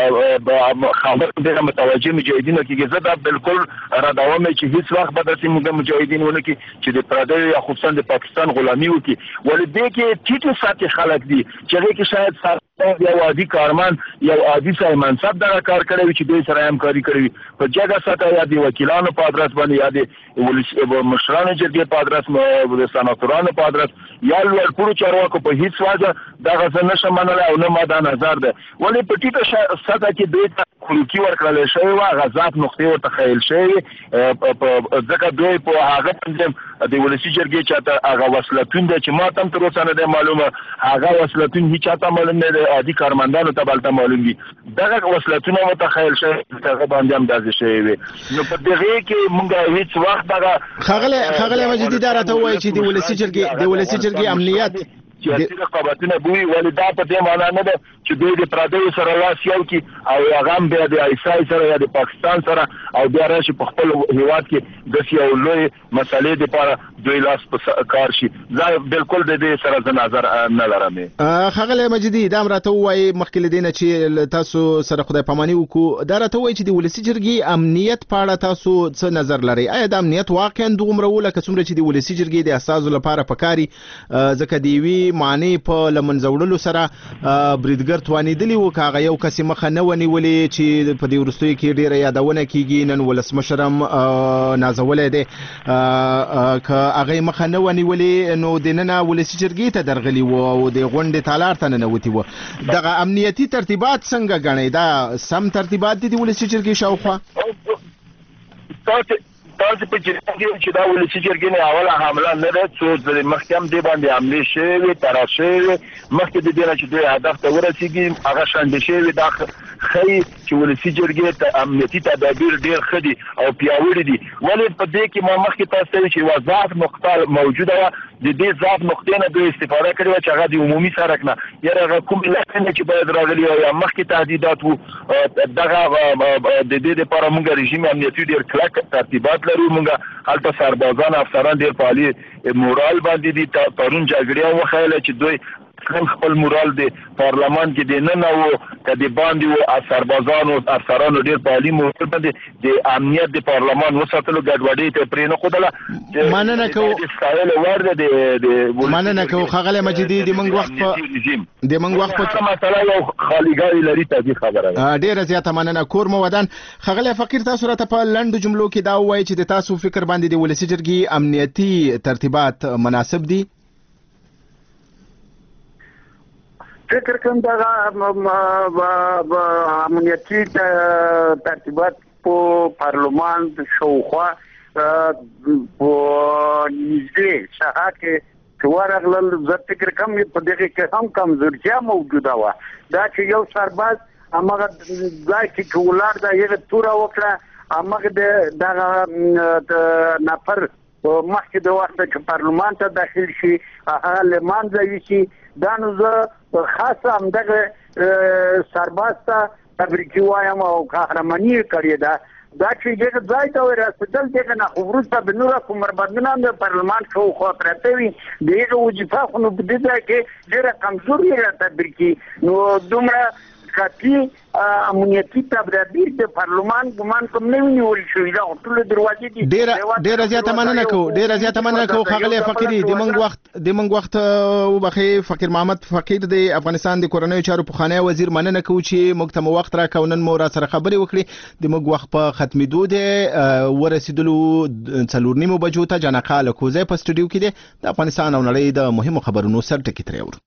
خبر ډېره متوجه مجاهدینو کېږي. زه دا بالکل رادوم چې هیڅ وخت به داسې موږ مجاهدین ونه کړي چې د پردیو یا خصوصا د پاکستان غلامي وکړي. ولې دې کې ټیټې سطحې خلک دي چې هغې کې شاید یو عادي کارمن یو عادي صاحب منصب دغه کار کړی وي چې دوی سره همکاري کړې وي په جګه سطحه یا د وکیلانو په ادرس باندې یا د مشرانو جرګې په ادرس د سناتورانو په ادرس یا لوړ پوړو چارواکو په هیڅ وجه دغه څه نشم منلی او نه ما دا نظر ده. ولې په ټیټه سطحه کې دوی ته خلوکي ورکړلی شوې وه هغه ذات نقطې ورته ښیل شوې ځکه دوی په هغه باندې د ولسي جرګې چاته هغه وصلتون دی چې ما ته هم تر اوسه نه دی معلومه هغه وصلتون هیچ چاته معلوم نه دی عادي کارمندانو ته بلته معلوم دي دغه وصلتونه ورته ښیل شوې هغه باندې هم داسې شوې وې. نو په دغې کې موږ هیڅ وخت دغه ښاغلی ښاغلی مجیدي دا راته ووایي چې د ولسي جرګې د ولسي جرګې امنیت سیاسي رقابتونه بوي ولې دا په دې معنا نه ده چې دوی د پردیو سره لاس یو کړي او هغه هم بیا د آیسای سره یا د پاکستان سره او بیا راشي په خپل هیواد کې داسې یو لوی مسلې دپاره دوی لاس په کار شي. زه بالکل د دې سره زه نظر نه لرم. ښاغلی مجیدي دا هم راته ووایي مخکې له دې نه چې تاسو سره خدای پاماني وکړو دا راته ووایي چې د ولسي جرګې امنیت په اړه تاسو څه نظر لرئ؟ آیا د امنیت واقعا دومره و لکه څومره چې د ولسي جرګې د استازو لپاره پکاري ځکه د یوې معنی په لمنځه وړلو سره بریدګر توانېدلی و که هغه یو کس مخه نه ونیولې چې په دې وروستیو کې ډېره یادونه کېږي نن ولسمشر هم نازولی دی که هغه یې مخه نه ونیولې نو دننه ولسي جرګې ته درغلي و او د غونډې تالار ته ننوتي و. دغه امنیتي ترتیبات څنګه ګڼئ؟ دا سم ترتیبات دي د ولسي جرګې شاوخوا؟ تاسو په جریان کې چې دا ولسي جرګې نه اوله حمله نه ده څو ځلې مخکې هم دې باندې حملې شوې وې تراش شوې وې مخکې د دې نه چې دوی هدف ته ورسېږي هغه شانډې شوې وې دا ښایي چې ولسي جرګې ته امنیتي تدابیر ډېر ښه دي او پیاوړي دي. ولې په دې کې ما مخکې تاسو ته چې یوه ضعف نقطه موجوده وه د دې ضعف نقطې نه دوی استفاده کړې وه چې هغه د عمومي سړک نه یاره هغه کوم علاقې نه چې باید راغلي او یا مخکې تهدیدات وو دغه د دې دپاره موږ رژیم امنیتي ډېر کلک ترتیبات لرو. موږ هلته سربازان افسران ډېر په عالي مورال باندې دي. پرون جګړې هم وښیله چې دوی خپل مورال د پارلمان کې د ننه و که د باندې و سربازانو افسرانو ډېر په عالي مورال باندې د امنیت د پارلمان وساتلو ګډوډۍ ته پرې نه ښودله. مننه کوو د ستایلو وړ ده د مننه کوو ښاغلی مجیدي د موږ وخت په د موږ وخت په مسله یو خالیګاوي لري تاسې خبره ده. ډېره زیاته مننه کور مو ودان. ښاغلی فقیر تاسو راته په لنډو جملو کې دا ووایئ چې د تاسو فکر باندې د ولسی جرګې امنیتي ترتیبات مناسب دي؟ فکر کوم دا امنیتي ترتیبات په پارلمان شاوخوا په نږدې ساحه کې ورغلل. زه فکر کوم په دغه کې هم کمزورتیا موجوده وه. دا چې یو سرباز هماغه ځای کې ولاړ دا یې توره وکړه، هماغه دغه نفر مخکې د وخت چې پارلمان ته داخل شي هغه له منځه یوسي. دا نو زه خاصه همدغه سرباز ته تبریکي وایم او قهرماني یې کړې ده. دا چې دغه ځای ته ورسېدل دغه نه خو وروسته به نور کومربندونه هم د پارلمان شاوخوا پراته وي. د هغه وظیفه خو نو په دې ځای کې ډېره کمزوري تدبیر کړي. نو دومره کافي امنیتي تدابیر د پارلمان ګمان کوم نه ونیول شوي. دا ټول دروازې دي. ډېره ډېره زیاته مننه کوو ډېره زیاته مننه کوو ښاغلی فقیري. د موږ وخت د موږ وخت وبخښئ فقیر محمد فقیر د افغانستان د کورنیو چارو پخوانی وزیر، مننه کوو چې موږ ته مو وخت راکړ نن مو راسره خبرې وکړې. د موږ وخت په ختمېدو دی، ورسېدلو څلور نیمو بجو ته. جانقا لکوزی په سټوډیو کې دی. د افغانستان او نړۍ د مهمو خبرونو سر ټکي ترې اورو.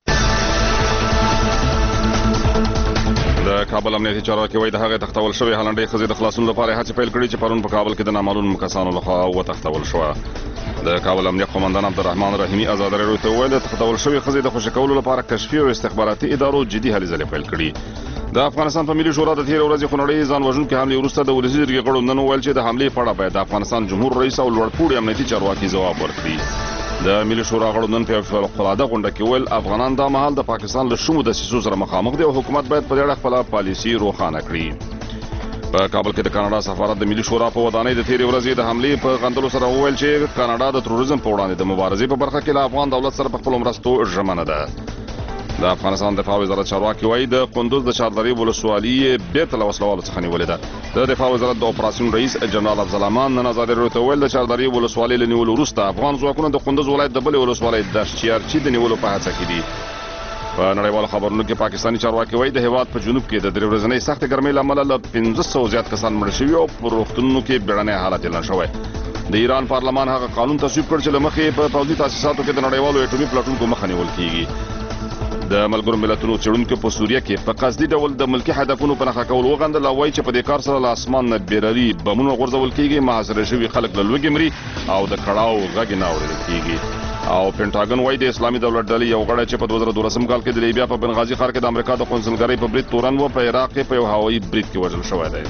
د کابل امنیتي چارواکي وایي د هغې تختول شوې هالنډۍ ښځې د خلاصون لپاره هڅې پیل کړي چې پرون په کابل کې د نامعلومو کسانو لخوا وتښتول شوه. د کابل امنیت قومندان عبدالرحمن رحیمي ازادي راډیو ته وویل د تښتول شوې ښځې د خوشي کولو لپاره کشفي او استخباراتي ادارو جدي هلې ځلې پیل کړي. د افغانستان په ملي شورا د تېرې ورځې خونړۍ ځان وژونکې حملې وروسته د ولسي جرګې غړو نن وویل چې د حملې په اړه باید د افغانستان جمهور رئیس او لوړپوړي امنیتي چارواکي ځواب ورکړي. د ملي شورا غړو نن په فوق‌العاده غونډه کې ویل افغانان دا مهال د پاکستان له شومو دسیسو سره مخامخ دي او حکومت باید په دې اړه خپله پالیسي روښانه کړي. په کابل کې د کاناډا سفارت د ملي شورا په ودانۍ د تېرې ورځې د حملې په غندلو سره وویل چې کاناډا د تروریزم په وړاندې د مبارزې په برخه کې له افغان دولت سره په خپلو مرستو ژمنه ده. د افغانستان دفاع وزارت چارواکي وایي د قندوز د چاردرې ولسوالي بیرته له وسلوالو څخه نیولې ده. د دفاع وزارت د اپراسیون رئیس جنرال افضل امان نن ازادي راډیو ته وویل د چاردرې ولسوالۍ له نیولو وروسته افغان ځواکونه د قندوز ولایت د بلې ولسوالۍ دشتیارچي د نیولو په هڅه کې دي. په نړیوالو خبرونو کې پاکستاني چارواکي وایي د هېواد په جنوب کې د درې ورځنۍ سختې ګرمۍ له امله له پنځه سوه زیات کسان مړه شوي او په روغتونونو کې بیړنی حالت اعلان شوی. د ایران پارلمان هغه قانون تصویب کړ چې له مخې په پوځي تاسیساتو کې د نړیوالو اټومي پلاټونکو مخه نیول کیږي. د ملګرو ملتونو څېړونکو په سوریه کې په قصدي ډول د ملکي هدفونو په نښه کول وغندل او وایي چې په دې کار سره له اسمان نه بیرري بمونه غورځول کیږي، محاصره شوي خلک له لوږې مري او د کړاو غږ نه اورېدل کیږي. او پینټاګن وایي د اسلامي دولت ډلې یو غړی چې په دوه زره دولسم کال کې د لیبیا په بنغازي ښار کې د امریکا د قونسلګرۍ په برید تورن و په عراق کې په یو هوایي برید کې وژل شوی دی.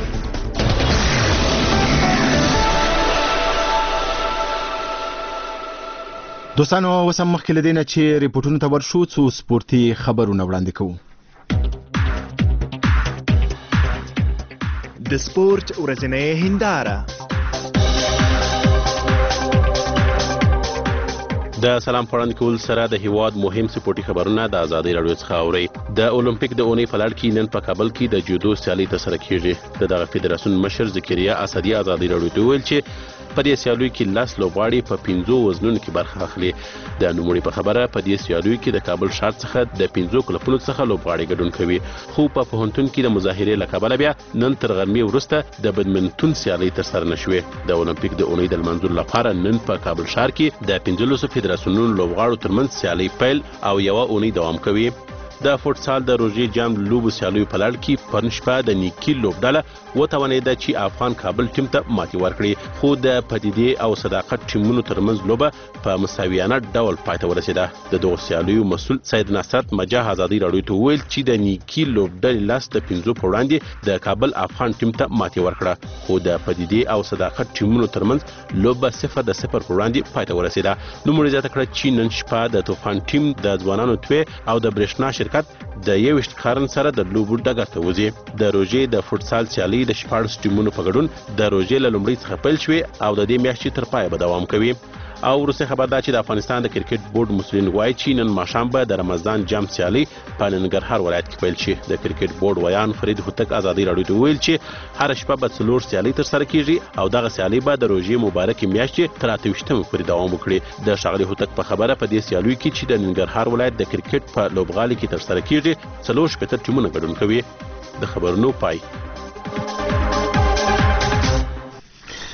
دوستانو اوس هم مخکې له دې نه چې ریپورټونو ته ورشو څو سپورتي خبرونه وړاندې کوو. د سپورت ورځنۍ هنداره. د سلام پړاند کول سره د هیواد مهم سپورتي خبرونه د ازادي راډیو څخه اوري. د اولمپیک د اونۍ په لړ کې نن په کابل کې د جودو سیالي ترسره کیږي. د دغه فدراسیون مشر ذکریا اسدي ازادي راډیو ته ویل چې په دې سیالیو کې لاس لوبغاړي په پنځو وزنونو کې برخه اخلي. د نوموړي په خبره په دې سیالیو کې د کابل ښار څخه د پنځو کلبونو څخه لوبغاړي ګډون کوي. خو په پوهنتون کې د مظاهرې له کبله بیا نن تر غرمې وروسته د بدمنټون سیالي ترسره نشوې. د اولمپیک د اونۍ د لمانځلو لپاره نن په کابل ښار کې د پنځلسو فدراسیونونو لوبغاړو ترمنځ سیالي پیل او یوه اونۍ دوام کوي. د فوټسال د روژې جام لوبو سیالیو په لړ کې پرون شپه د نیکي لوبډله وتوانېده چې افغان کابل ټیم ته ماتې ورکړي، خو د پدیدې او صداقت ټیمونو ترمنځ لوبه په مساویانه ډول پای ته ورسېده. د دغو سیالیو مسؤل سید نصرت مجاح ازادي راډیو ته وویل چې د نیکي لوبډلې لاس د پنځو په وړاندې د کابل افغان ټیم ته ماتې ورکړه، خو د پدیدې او صداقت ټیمونو ترمنځ لوبه صفر د صفر په وړاندې پای ته ورسېده. نوموړي زیاته کړه چې نن شپه د طوفان ټیم د ځوانانو توی او د برېښنا شرکت د یوویشت قرن سره د لوبو ډګر ته وځي. د روژې د فوټسال سیالي د شپاړسو ټیمونو په ګډون د روژې له لومړۍ څخه پیل شوې او د دې میاشتې تر پایه به دوام کوي. او وروسته خبر دا چې د افغانستان د کرکټ بورډ مسؤلین وایي چې نن ماښام به د رمضان جام سیالي په ننګرهار ولایت کې پیل شي. د کرکټ بورډ ویان فرید هوتک ازادي راډیو ته ویل چې هر شپه به څلور سیالي ترسره کیږي او دغه سیالي به د روژې مبارکې میاشتې تر اته ویشتمې پورې دوام وکړي. د ښاغلي هوتک په خبره په دې سیالیو کې چې د ننګرهار ولایت د کرکټ په لوبغالي کې ترسره کیږي څلور شپېته ټیمونه ګډون کوي. د خبرونو پای.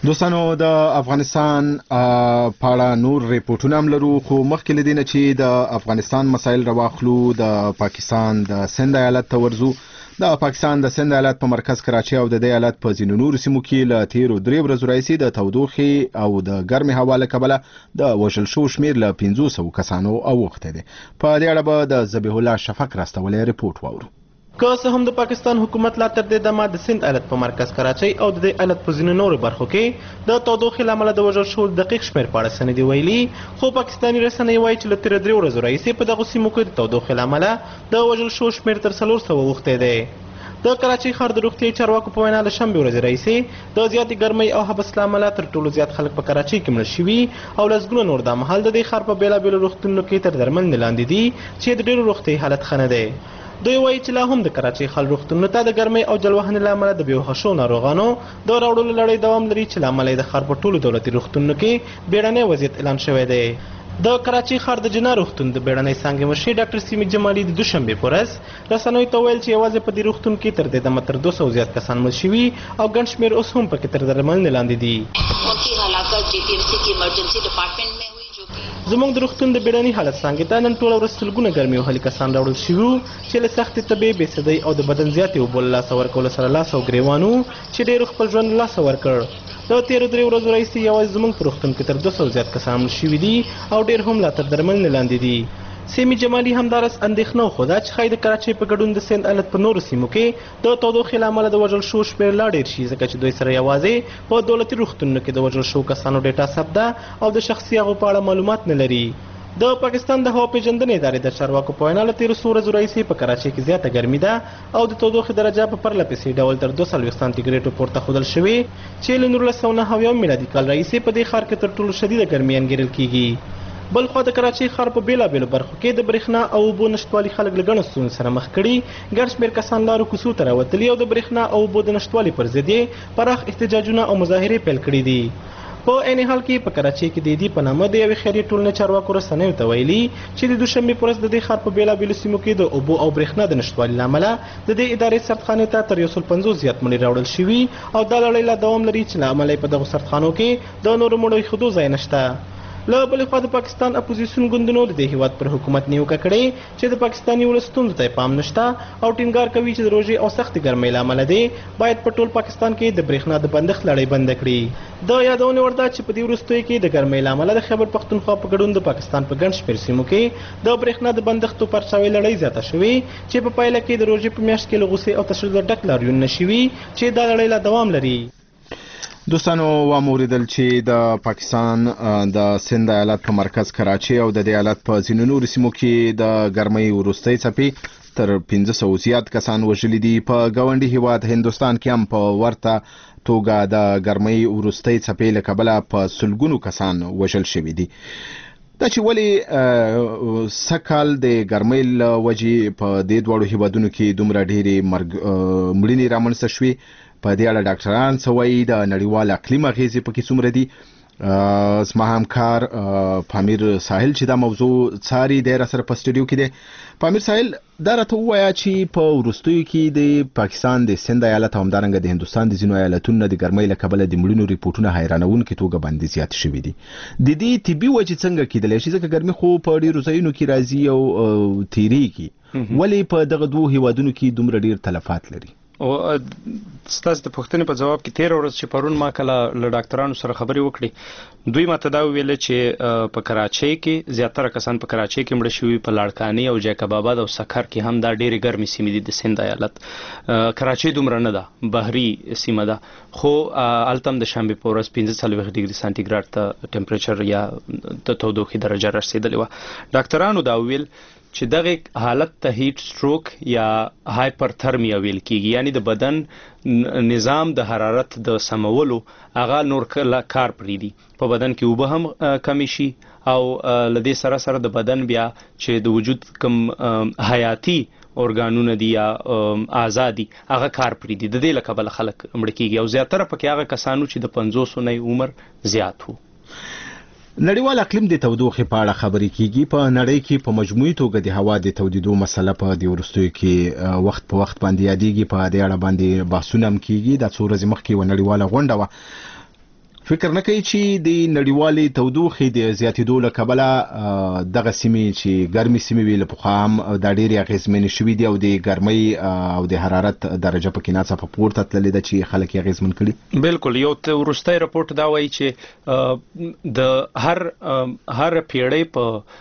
دوستانو د افغانستان په اړه نور ریپورتونه هم لرو، خو مخکې له دې نه چې د افغانستان مسایل راواخلو د پاکستان د سند ایالت ته ورځو. د پاکستان د سند ایالت په مرکز کراچي او د دې ایالت په ځینو نورو سیمو کې له تیرو درې ورځو راهیسې د تودوخې او د ګرمې هوا له کبله د وژل شوو شمېر له پنځوس سوو کسانو اوښتی دی. په دې اړه به د ذبیح الله شفق راستولی ریپورت واورو. که څه هم د پاکستان حکومت لا تر دې دمه د سند ایالت په مرکز کراچۍ او د دې ایالت په ځینو نورو برخو کې د تودوخې له امله د وژل شوو دقیق شمېر په اړه څه نه دي ویلي، خو پاکستاني رسنۍ وایي چې له تېره درې ورځو راهیسې په دغو سیمو کې د تودوخې له امله د وژل شوو شمېر تر څلور سوه اوښتی دی. د کراچۍ ښار د روغتیایي چارواکو په وینا له شنبې ورځې راهیسې د زیاتې ګرمۍ او حبس له امله تر ټولو زیات خلک په کراچۍ کې مړه شوي او لسګونه نور دا مهال د دې ښار په بېلابېلو روغتونونو کې تر درملنې لاندې دي چې د ډېرو روغتیایي حالت ښه نه دی. دوی وایي چې لا هم د کراچۍ ښار روغتونونو ته د ګرمۍ او جلوهنې له امله د بېهوښه شوو ناروغانو د راوړلو لړۍ دوام لري چې له امله یې د ښار په ټولو دولتي روغتونونو کې بیړنی وضعیت اعلان شوی دی. د کراچۍ ښار د جنا روغتون د بیړنۍ څانګې مشر ډاکټر سیمي جمالي د دوشنبې په ورځ رسنیو ته ویل چې یوازې په دې روغتون کې تر دې دمه تر دوه سوه زیات کسان مړه شوي او ګڼ شمېر اوس هم پکې تر درملنې لاندې دي. زموږ د روغتون د بیړني حالت څانګې ته نن ټوله ورځ سلګونه ګرمې وهلي کسان راوړل شوي وو چې له سختې تبې، بېسدۍ او د بدن زیاتې اوبو له لاسه ورکولو سره لاس او ګرېوان وو چې ډېرو خپل ژوند له لاسه ورکړ. د تېرو درې ورځو راهیسې یوازې زموږ په روغتون کې تر دوه سوه زیات کسان مړه شوي دي او ډېر هم لا تر درملنې لاندې دي. سیمي جمالي همدارس اندېښنه وښوده چې ښایي د کراچۍ په ګډون د سند ایالت په نورو سیمو کې د تودوخې له امله د وژل شوو شمېر لا ډېر شي، ځکه چې دوی سره یوازې په دولتي روغتونونو کې د وژل شوو کسانو ډېټا ثبته او د شخصي هغو په اړه معلومات نه لري. د پاکستان د هوا پیژندنې ادارې د چارواکو په وینا له تېرو څو ورځو راهیسې په کراچۍ کې زیاته ګرمي ده او د تودوخې درجه په پرله پسې ډول تر دوه څلوېښت سانتي پورته ښودل شوې چې له نولس سوه نهه اویا میلادي کال راهیسې په دې ښار کې تر ټولو شدیده ګرمي انګېرل کېږي. بلخوا د کراچۍ ښار په بېلابېلو برخو کې د برېښنا او اوبو نشتوالي خلک له ګڼو ستونزو سره مخ کړي. ګڼ شمېر کسان لارو کوڅو ته راوتلي او د برېښنا او اوبو د نشتوالي پر ضد یې پراخ احتجاجونه او مظاهرې پیل کړي دي. په عین حال کې په کراچۍ کې د دې په نامه د یوې خیریه ټولنې چارواکو رسنیو ته ویلي چې د دوشنبې په ورځ د دې ښار په بېلابېلو سیمو کې د اوبو او برېښنا د نشتوالي له امله د دې ادارې سردخانې ته تر یو سل پنځوس زیات مړي راوړل شوي او دا لړۍ لا دوام لري چې له امله یې په دغو سردخانو کې د نورو مړو ایښودو ځای نشته. له بلې خوا د پاکستان اپوزیسیون ګوندونو د دې هیواد پر حکومت نیوکه کړې چې د پاکستاني ولس ستونزو ته پام نشته او ټینګار کوي چې د روژې او سختې ګرمۍ له امله دی باید په ټول پاکستان کې د برېښنا د بندښت لړۍ بنده کړي. د یادونې وړ ده چې په دې وروستیو کې د ګرمۍ له امله د خیبر پښتونخوا په ګډون د پاکستان په ګڼ شمېر سیمو کې د برېښنا د بندښتو پرچاوۍ لړۍ زیاته شوې چې په پایله کې د روژې په میاشت کې له غوسې او تشدد ډک لاریونونه شوي چې دا لړۍ لا دوام لري. دوستانو واوریدل چې د پاکستان د سند ایالت په مرکز کراچي او د دې ایالت په ځینو نورو سیمو کې د ګرمۍ وروستۍ څپې تر پنځه سوه زیات کسان وژلي دي. په ګاونډي هیواد هندوستان کې هم په ورته توګه د ګرمۍ وروستۍ څپې له کبله په سلګونو کسان وژل شوي دي. دا چې ولې سږکال د ګرمۍ له وجې په دې دواړو هیوادونو کې دومره ډېرې مړینې رامنځته شوې، په دې اړه ډاکټران څه وایي، د نړیوال اقلیم اغېزې پکې څومره دي. زما همکار پامیر ساحل چې دا موضوع څاري دی راسره په سټوډیو کې دی. پامیر ساحل دا راته ووایه چې په وروستیو کې د پاکستان د سند ایالت او همدارنګه د هندوستان د ځینو ایالتونو نه د ګرمۍ له کبله د مړینو ریپورټونه حیرانوونکې توګه باندې زیات شوي دي. د دې طبي وجې څنګه کیدلی شي، ځکه ګرمي خو په ډېرو ځایونو کې راځي او تېرېږي، ولې په دغه دوو هیوادونو کې دومره ډېر تلفات لري؟ او ستاسو د پوښتنې په جواب کې تېره ورځ چې پرون ما کله له ډاکټرانو سره خبرې وکړې، دوی ماته دا وویل چې په کراچۍ کې زیاتره کسان په کراچۍ کې مړه شوي، په لاړکاني او جیکب آباد او سکر کې هم دا ډېرې ګرمې سیمې دي د سند ایالت. کراچۍ دومره نه ده، بحري سیمه ده، خو هلته هم د شنبې په ورځ پنځه څلوېښت ډګري سانتي ته ټمپریچر یا د تودوخې درجه رسېدلې وه. ډاکټرانو دا وویل چې دغه حالت ته هیټ سټروک یا هایپرترمیا ویل کېږي، یعنی د بدن نظام د حرارت د سمولو هغه نور کار پرېږدي، په بدن کې اوبه هم کمی شي او له دې سره سره د بدن بیا چې د وجود کم حیاتي ارګانونه دي یا آزادي هغه کار پرېږدي، د دې له کبله خلک مړه کېږي او زیاتره پکې هغه کسانو چې د پنځوسو نه عمر زیات وو. نړیوال اقلیم د تودوخې په اړه خبرې کیږي. په نړۍ کې په مجموعي توګه د هوا د تودېدو مسله په دې وروستیو کې وخت په وخت باندې یادېږي، په دې اړه باندې بحثونه هم کیږي. دا څو ورځې مخکې یوه نړیواله غونډه وه فکر نه کوي چې د نړیوالې تودوخې د زیاتېدو له کبله دغه سیمې چې ګرمې سیمې وي له پخوا هم دا ډېرې اغېزمنې شوي دي او د ګرمۍ او د حرارت درجه پکې ناڅاپه پورته تللې ده چې خلک یې اغېزمن کړي؟ بالکل. یو وروستی رپورټ دا وایي چې د هر هر پیړۍ په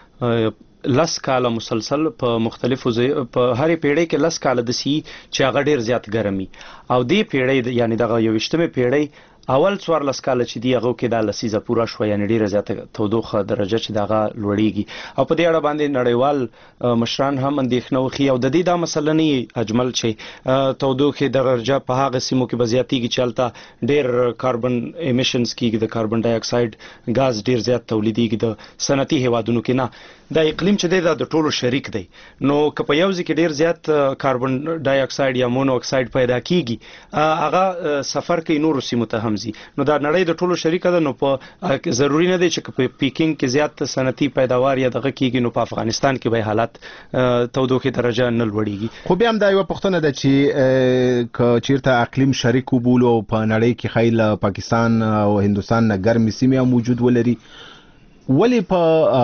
لس کاله مسلسل په مختلفو په هرې پیړۍ کې لس کاله داسې چې هغه ډېر زیات ګرمي او دې پیړۍ یعنې دغه یوویشتمې پیړۍ اول څوارلس کاله چې دی هغه کې دا لسیزه پوره شوه، یعنې ډېره زیاته تودوخه درجه چې دغه لوړیږي او په دې اړه باندې نړیوال مشران هم اندېښنه وښي او د دې دا مسله نه اجمل چې تودوخې درجه په هغه سیمو کې به زیاتېږي چې هلته ډېر کاربن ایمیشنز کېږي، د کاربن ډای اکساید ګاز ډېر زیات تولیدېږي د صنعتي هیوادونو کې. نه، دا اقلیم چې دی دا د ټولو شریک دی، نو که په یو ځای کې ډېر زیات کاربن ډای اکساید یا مونو اکساید پیدا کېږي هغه سفر کوي نورو سیمو ته هم ځي، نو دا نړۍ د ټولو شریکه ده. نو په ضروري نه دی چې په پیکینګ کې زیات صنعتي پیداوار یا دغه کېږي نو په افغانستان کې به حالت تودوخې درجه نه لوړېږي. خو بیا هم دا یوه پوښتنه ده چې که چېرته اقلیم شریک وبولو او په نړۍ کې ښایي له پاکستان او هندوستان نه ګرمې سیمې هم وجود ولري، ولې په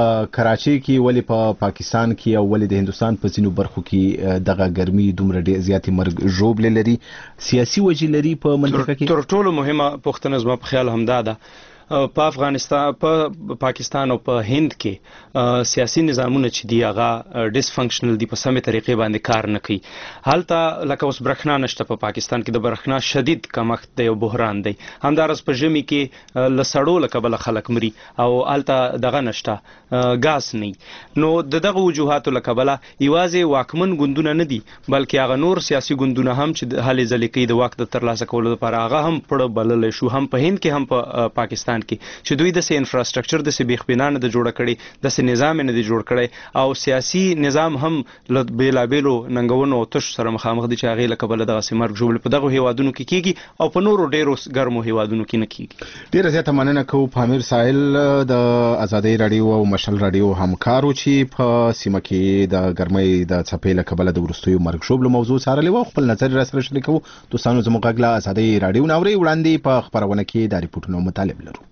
کراچۍ کې، ولې په پاکستان کې او ولې د هندوستان په ځینو برخو کې دغه ګرمي دومره ډېر زیاتې مرګ ژوبلې لري؟ سیاسي وجې لري په منطقه کې؟ تر ټولو مهمه پوښتنه زما په خیال همدا ده. په افغانستان، په پاکستان او په هند کې سیاسي نظامونه چې دی هغه ډیس فنکشنل دي، په سمې طریقې باندې کار نه کوي. هلته لکه اوس برېښنا نشته، په پاکستان کې د برېښنا شدید کمښت دی او بحران دی. همداراز په ژمي کې له سړو له کبله خلک مري او هلته دغه نشته، ګاز نه. نو د دغه وجوهاتو له کبله یوازې واکمن ګوندونه نه دي بلکې هغه نور سیاسي ګوندونه هم چې هلې ځلې کوي د واک د ترلاسه کولو لپاره، هغه هم پړه بللی شو، هم په هند کې هم په پاکستان کې چې دوی داسې انفراسترکچر داسې بیخبنا نه ده جوړه کړې، داسې نظام نه دی جوړ کړی او سیاسي نظام هم له بېلابېلو ننګونو او تشو سره مخامخ دي چې هغې له کبله دغسې مرګ ژوبلې په دغو هیوادونو کې کېږي او په نورو ډېرو ګرمو هیوادونو کې نه کېږي. ډېره زیاته مننه کوو پامیر ساحل د ازادۍ راډیو او مشل راډیو همکارو چې په سیمه کې د ګرمۍ د څپې له کبله د وروستیو مرګ ژوبلو موضوع څارلې وه. خپل نظر را سره شریکوو. دوستانو زموږ غږ له ازادۍ راډیو نه اورئ. وړاندې په خپرونه کې دا ریپورټونه او مطالب لرو.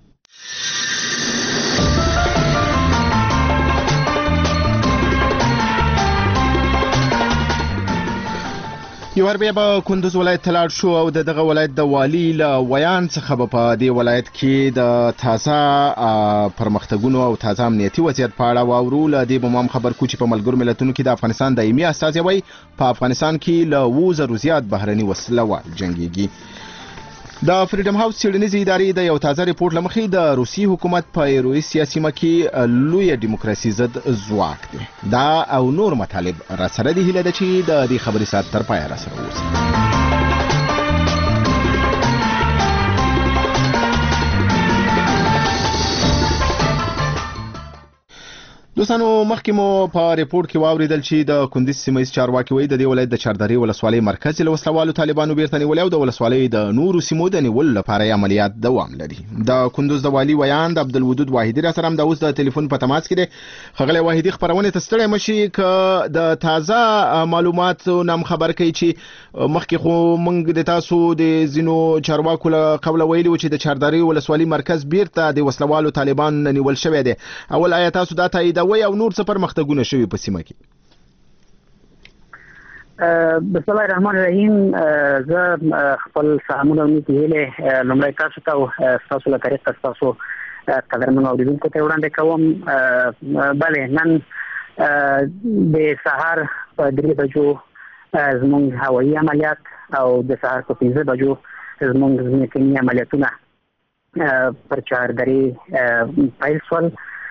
یو ور بیا به کندوز ولایت ته لاړ شو او دغه ولایت د والي له ویان څخه به په دې ولایت کې د تازه پرمختګونو او تازه امنیتي وضعیت په اړه واورو. له دې به مو هم خبر کړو چې په ملګرو ملتونو کې د افغانستان دایمي استازی وایي په افغانستان کې له اووه زرو زیات بهرني وسله وال جنګېږي. د فریډم هاوس څېړنیزې ادارې د یو تازه ریپورټ له مخې د روسي حکومت په ایرویز سیاسي سیمه کې لویه ډیموکراسي ضد ځواک دی. دا او نور مطالب را سره دي. هیله ده چې د دې خبرې ساعت تر پایه را سره اوسئ. دوستانو مخکې مو په ریپورټ کې واوریدل چې د کندز سیمه ییز چارواکي وایي د دې ولایت د چاردرې ولسوالۍ مرکز له وسلوالو طالبانو بیرته نیولې او د ولسوالۍ د نورو سیمو د نیولو لپاره یې عملیات دوام لري. د کندز د والي ویان د عبدالودود واحدي را سره هم د اوس د ټلیفون په تماس کې دی. ښاغلی واحدي، خپرونې ته ستړی مه شي، که د تازه معلوماتو نه هم خبر کوي چې مخکې خو موږ د تاسو د ځینو چارواکو له قبله ویلي و چې د چاردرې ولسوالۍ مرکز بیرته د وسلوالو طالبانو نه نیول شوی دی. اول آیا تاسو دا تایید وای او نور څه پرمختګونه شوي په سیمه کې؟ بسم الله الرحمن الرحیم. زه خپل سلامونه او نیکې هیلې لومړی تاسو ته او ستاسو له طریقه ستاسو قدرمنو اورېدونکو ته وړاندې کوم. بلې، نن د سهار په درې بجو زموږ هوایي عملیات او د سهار په پنځه بجو زموږ ځمکني عملیاتونه پر چاردرې پیل شول.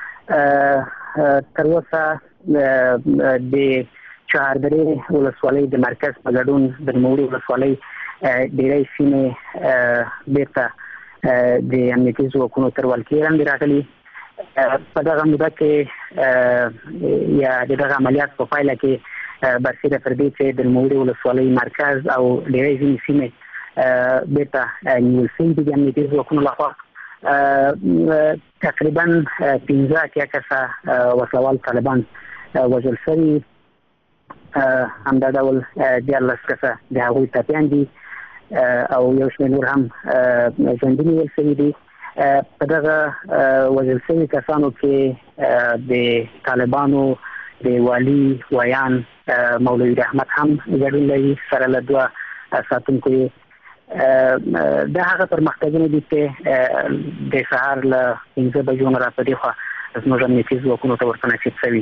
تر اوسه د چاردرې ولسوالۍ د مرکز په ګډون د نوموړي ولسوالۍ ډېری سیمې بېرته د امنیتي ځواکونو تر ولکې لاندې راغلي. په دغه موده کې یا د دغه عملیات په پایله کې برسېره پر دې چې د نوموړي ولسوالۍ مرکز او ډېری ځینې سیمې بېرته نیول شوي دي د امنیتي ځواکونو لخوا. تقریبا پنځه اتیا کسه وسلوال طالبان وژل شوي، همدا ډول دیارلس کسه د هغوی ټپیان دي او یو شمېر نور هم ژوندي نیول شوي دي. په دغه وژل شوي کسانو کې د طالبانو د والي ویان مولوي رحمت هم ګډون لري سره له دوه ساتونکو دا هغه پرمختګونه دي چې د سهار له پنځه بجو نه راپدې خوا زموږ امنیتي ځواکونو ته ورته نصیب شوي.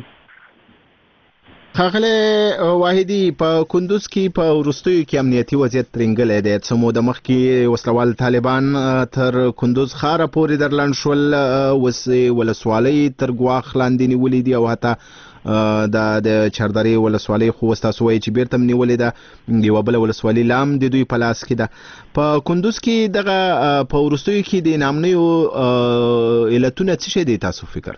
ښاغلی واحدي په کندوز کې په وروستیو کې امنیتي وضعیت ترنګلی دی. څه موده مخکې وسلوال طالبان تر کندوز ښاره پورې درلنډ شول، اوس ولسوالۍ تر ګواښ لاندې نیولې دي او حتی د چاردرې ولسوالۍ خو اوس تاسو وایئ چې بیرته هم نیولې ده، یوه بله ولسوالۍ لا هم د دوی په لاس کې ده. په کندوز کې دغه په وروستیو کې د ناامنیو علتونه څه شی دی تاسو فکر؟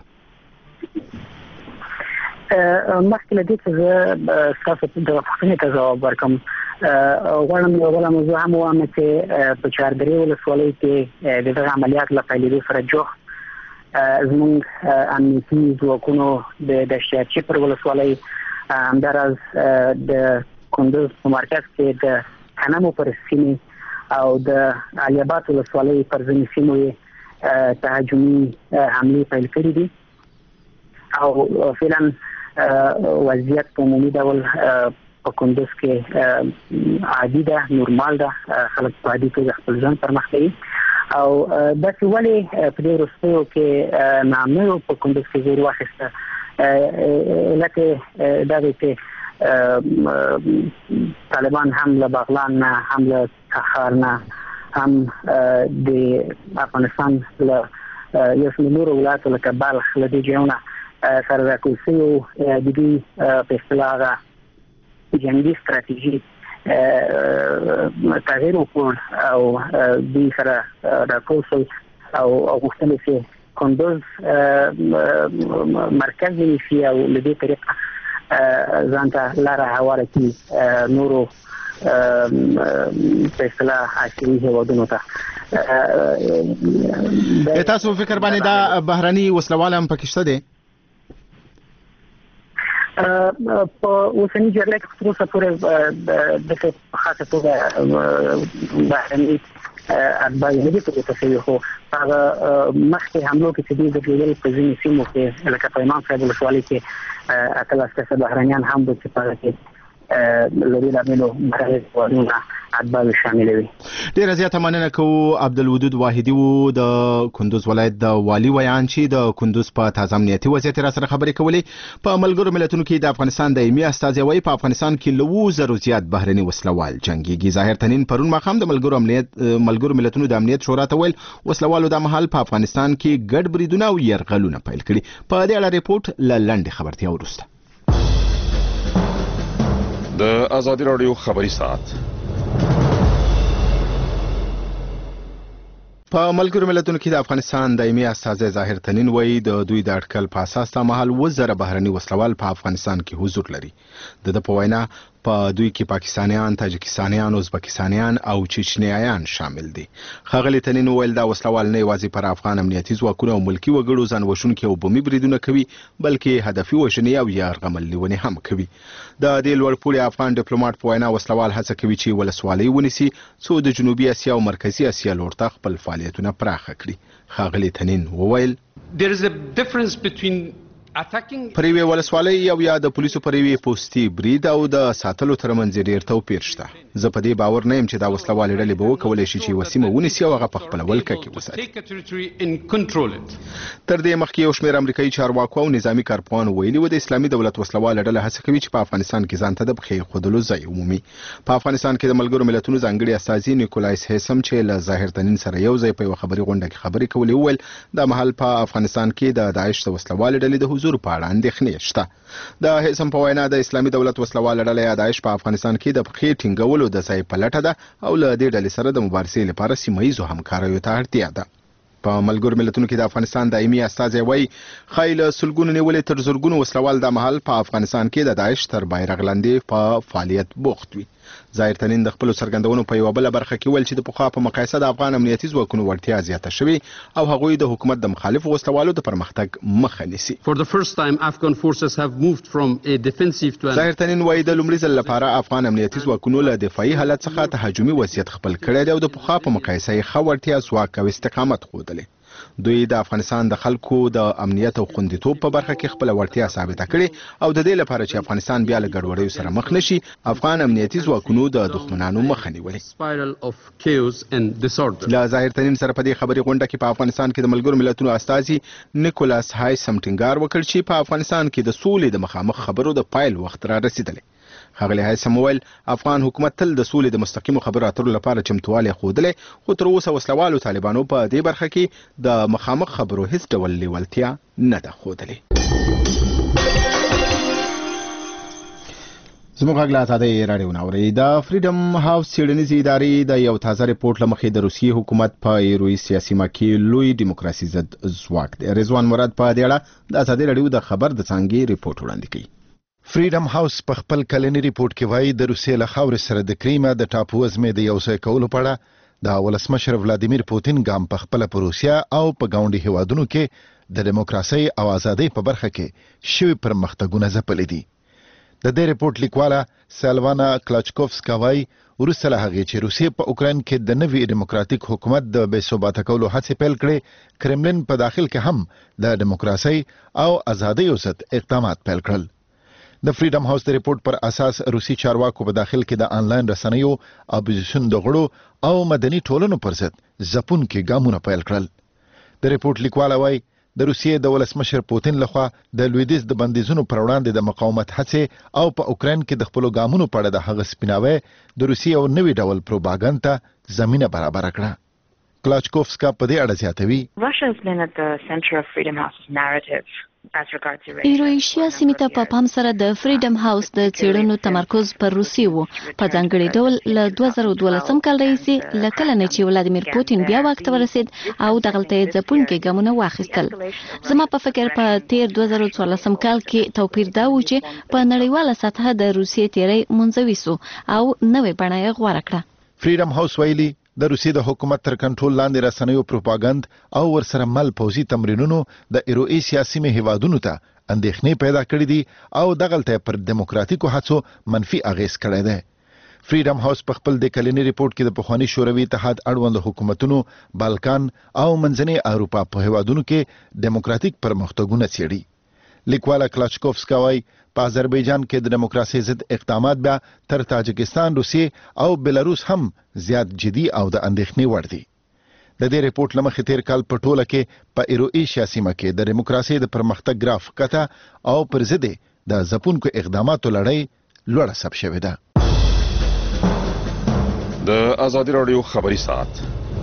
مخکې له دې چې زه ستاسو دغه پوښتنې ته ځواب ورکړم غواړم یوه بله موضوع هم ووایم چې په چاردرې ولسوالۍ کې د دغه عملیات له پیلېدو سره جوخت زموږ امنیتي ځواکونو د دشتیارچي پر ولسوالۍ همداراز د کندوز په مرکز کې د کنمو پر سیمې او د علي آباد ولسوالۍ پر ځینې سیمو یې تهاجمي حملې پیل کړي دي او فعلا وضعیت په عمومي ډول په کندوز کې عادي ده، نورمال ده، خلک په عادي توګه خپل ژوند پرمخ کوي او داسې ولې په دې وروستیو کې ناامنیو په کندوز کې زور واخیسته علت یې دا دی چې طالبان هم له بغلان نه هم له تخار نه هم د افغانستان له یو شمېر نورو ولایتو لکه بلخ له دې ځایونه سره راکول شوي وو د دوی په اصطلاح هغه جنګي ستراتیژي تغییر وکړ او دوی سره راکول شول او غوښتل چې کندوز مرکز ونیسي او له دې طریقه ځان ته لاره هواره کړي نورو په اصطلاح عصري هېوادونو ته. تاسو فکر باندې دا بهرني وسلوال هم پکې شته دی؟ په اوسني جګړه کې تر اوسه پورې د خاصه توګه بهرني اتباع نه دي پکې شوي، خو هغه مخکې حملو کې چې دوی درلودل په ځینې سیمو کې لکه په امام صاحب ولسوالۍ کې اتلس کسه بهرنیان هم وو چې په هغه کې لري لاملو بهرني هېوادونه اتباع شامل وي. ډېره زیاته مننه کوو. عبدالودود واحدي و د کندوز ولایت د والي ویان چې د کندوز په تازه امنیتي وضعیت را سره خبرې کولې. په ملګرو ملتونو کې د افغانستان دایمي استازی وایي په افغانستان کې له اوو زرو زیات بهرني وسلوال جنګېږي. ظاهر تنین پرون ماښام د ملګرو امنیت ملګرو ملتونو د امنیت شورا ته ویل وسلوالو دا مهال په افغانستان کې ګډ بریدونه او یرغلونه پیل کړي. په دې اړه ریپورت له لنډې خبرتیا وروسته. د آزادي راډیو خبري ساعت په ملګرو ملتونو کې د افغانستان دایمي استازی ظاهر تنین وایي د دوی د اټکل په اساس تا مهال اووه زره بهرني وسلوال په افغانستان کې حضور لري. د ده په وینا په دوی کې پاکستانیان، تاجکستانیان، ازبکستانیان او چچنیایان شامل دي. ښاغلي تنین وویل دا وسلوال نه یوازې پر افغان امنیتي ځواکونو او ملکي وګړو ځان وژونکي او بمي بریدونه کوي بلکې هدفي وژنې او یرغمل نیونې هم کوي. د دې لوړپوړي افغان ډیپلوماټ په وینا وسلوال هڅه کوي چې ولسوالۍ ونیسي څو د جنوبي اسیا او مرکزي اسیا لور ته خپل فعالیتونه پراخه کړي. ښاغلي تنین وویل There is a difference between پر یوې ولسوالۍ او یا د پولیسو پر یوې پوستي برید او د ساتلو ترمنځ ډېر توپیر شته. زه په دې باور نه یم چې دا وسلوالې ډلې به وکولی شي چې یوه سیمه ونیسي او هغه په خپله ولکه کې وساتي. تر دې مخکې یو شمېر امریکایي چارواکو او نظامي کارپوهانو ویلي و د اسلامي دولت وسلواله ډله هڅه کوي چې په افغانستان کې ځان ته د پښې ایښودلو ځای ومومي. په افغانستان کې د ملګرو ملتونو ځانګړي استازي نیکولایس هیسم چې له ظاهر تنین سره یو ځای په یوه خبري غونډه کې خبرې کولې وویل دا مهال په افغانستان کې د داعش د وسلوالې ډلې د حضور په اړه اندېښنې شته. د هیسم په وینا د اسلامي دولت وسلواله ډله یا داعش په افغانستان کې د پښې ټینګولو د ځای په لټه ده او له دې ډلې سره د مبارزې لپاره سیمه ییزو همکاریو ته اړتیا ده. په ملګرو ملتونو کې د افغانستان دایمي استازی وایي ښایي له سلګونو نیولې تر زرګونو وسلوال دا مهال په افغانستان کې د داعش تر بیرغ لاندې په فعالیت بوخت وي. ظاهر تنین د خپلو څرګندونو په یوه بله برخه کې ویل چې د پخوا په مقایسه د افغان امنیتي ځواکونو وړتیا زیاته شوې او هغوی د حکومت د مخالفو وسلوالو د پرمختګ مخه نیسي. ظاهر تنین وایي د لومړي ځل لپاره افغان امنیتي ځواکونو له دفاعي حالت څخه تهاجمي وضعیت خپل کړی دی او د پخوا په مقایسه یې ښه وړتیا، ځواک او استقامت ښودلی. دوی د افغانستان د خلکو د امنیت او خوندیتوب په برخه کې خپل وړتیا ثابته کړې او د دې لپاره چې افغانستان بیا له ګډوډۍ سره مخ نشي افغان امنیتي ځواکونو د دښمنانو مخه نیولې. له ظاهر تنین سره په دې خبري غونډه کې په افغانستان کې د ملګرو ملتونو استازي نیکولاس هایسم ټینګار وکړ چې په افغانستان کې د سولې د مخامخ خبرو د پایل وخت را رسیدلی. ښاغلی هایسم وویل افغان حکومت تل د سولې د مستقیمو خبرو اترو لپاره چمتووالی ښودلی خو تر اوسه وسلوالو طالبانو په دې برخه کې د مخامخ خبرو هیڅ ډول لیوالتیا نه ده ښودلې. زموږ غږ له ازادۍ راډیو نه اورئ. د فریډم هاوس څېړنیزې ادارې د یو تازه ریپورټ له مخې د روسیې حکومت په ایروي سیاسي سیمه کې لوی ډیموکراسي ضد ځواک دی. رضوان مراد په دې اړه د ازادۍ راډیو د خبر د څانګې ریپورټ وړاندې کوي. فریډم هاوس په خپل کلنی ریپورت کې وایي د روسیې له خاورې سره د کریمه د ټاپو وزمې د یو ځای کولو په اړه د ولسمشر ولادیمیر پوتین ګام په خپل په روسیا او په ګاونډي هیوادونو کې د دیموکراسي او ازادۍ په برخه کې شوي پرمختګونه ځپلي دي. د دې ریپورت لیکواله سلوانا کلاچکوفسکا وایي وروسته له هغې چې روسیې په اوکراین کې د نوي دیموکراتیک حکومت د بې ثباته کولو هڅې پیل کړې کرملین په داخل کې هم د دیموکراسي او ازادۍ ضد اقدامات پیل کړل. د فریډم هاوس د ریپورت پر اساس روسي چارواکو په داخل کې د آنلاین رسنیو اپوزیشن د غړو او مدني ټولنو پر ضد ځپونکي ګامونه پیل کړل. د ریپورت لیکواله وایي د روسیې د ولسمشر پوتین لخوا د لویدیځ د بندیزونو پر وړاندې د مقاومت هڅې او په اوکراین کې د خپلو ګامونو په اړه د هغه سپیناوی د روسیې یو نوي ډول پروپاګاندا ته زمینه برابره کړه. کلاچکوفسکا په دې اړه زیاتوي ایرویشیا سیمې ته په پام سره د فریډم هاوس د څېړنو تمرکز پر روسیې و. په ځانګړي ډول له دوه زره دولسم کال راهیسې له کله نه چې ولادیمیر پوتین بیا واک ته ورسېد او دغلته یې ځپونکي ګامونه واخیستل. زما په فکر په تیر دوه زره څوارلسم کال کې توپیر دا و چې په نړیواله سطحه د روسیې تیری منځوي سو او نوې بڼه یې غوره کړه. فریډم هاوس ویلي د روسیې د حکومت تر کنټرول لاندې رسنیو پروپاګند او ورسره مل پوځي تمرینونو د ایروي سیاسي هیوادونو ته اندېښنې پیدا کړې دي او دغلته پر دیموکراتیکو هڅو منفي اغیز کړی دی. فریډم هاوس په خپل د کلنی ریپورت کې د پخواني شوروي اتحاد اړوند حکومتونو بالکان او منځنۍ اروپا په هیوادونو کې دیموکراتیک پرمختګونه څېړي. لیکواله کلاچکوفسکا وایي په آذربایجان کې د دیموکراسي ضد اقدامات بیا تر تاجکستان، روسیې او بلاروس هم زیات جدي او د اندېښنې وړ دي. د دې ریپورت له مخې تیر کال په ټوله کې په ایروي سیمه کې د دیموکراسي د پرمختګ ګراف کته او پر ضد د ځپونکو اقداماتو لړۍ لوړه ثبت شوې ده. د ازادي راډیو خبري ساعت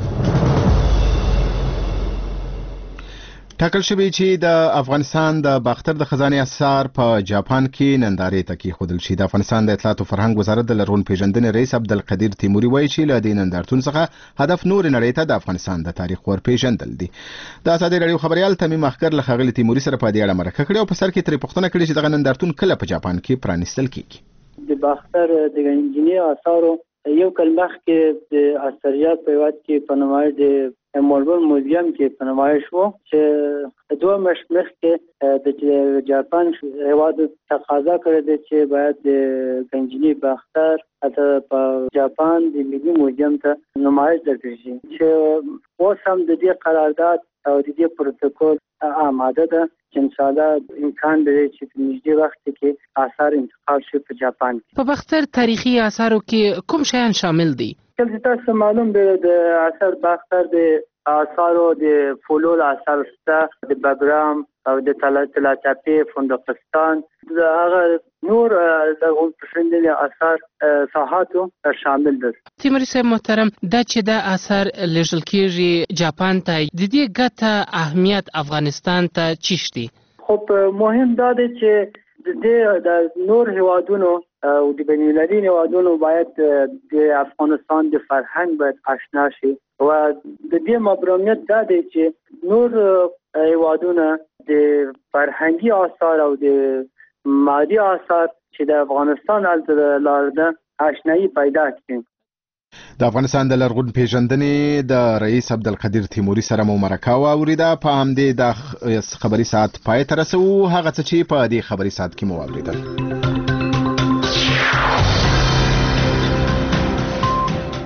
ټاکل شوی چې د افغانستان د باختر د خزانه اثار په جاپان کې نندارې ته کېښودل شي. د افغانستان د اطلاعات او فرهنګ وزارت د لرغون پیژندنې رئیس عبدالقدیر تیموري وایي چې له دې نندارتون څخه هدف نور نړۍ ته د افغانستان د تاریخ ور پیژندل دي. د ازادي راډیو خبريال تمیم اخکر له ښاغلي تیموري سره په دې اړه مرکه کړې او په سر کې ترې پوښتنه کړې چې دغه نندارتون کله په جاپان کې پرانیستل کیږي. د باختر د انجینیر اثارو یو کلمخ کې د اثریات په وخت کې په نمایش د مولبون موزیم کې په نمایش وو چې دوه مشمخ کې د جاپان هیواد تقاضا کړې ده چې باید د گنجینی باختر اته په جاپان د ملي موزیم ته نمایش درکړي شي چې اوس هم د دې قرارداد او د دې پروتوکول آماده ده چې ان شاء الله امکان لري چې په نږدې وخت کې آثار انتقال شي په جاپان کې. په باختر تاریخي آثارو کې کوم شیان شامل دي؟ چې تاسو معلوم دی د اثر باختر د آثارو د فولور آثار شته د بګرام او د تلاچاپی فندقستان د هغه نور د پرشندنې آثار ساحاتو شامل دي. تیموري صاحب محترم دا چې د آثار لېږل کېږي جاپان ته د دې ګټه اهمیت افغانستان ته چیشتي؟ خو مهم دا دی چې د د نور هیوادونو او د بین المللي هیوادونو باید د افغانستان د فرهنګ باید آشنا شي او د دې مبرمیت دا دی چې نور هیوادونه د فرهنګي آثار او د مادي آثار چې د افغانستان لاره آشنایی پیدا کړي. د افغانستان د لرغون پیژندنې د رئیس عبدالقدیر تیموري سره مو مرکه واوریده. په همدې د خبري ساعت پای ته رسو. هغه څه چې په دې خبري ساعت کې مو واوریدل.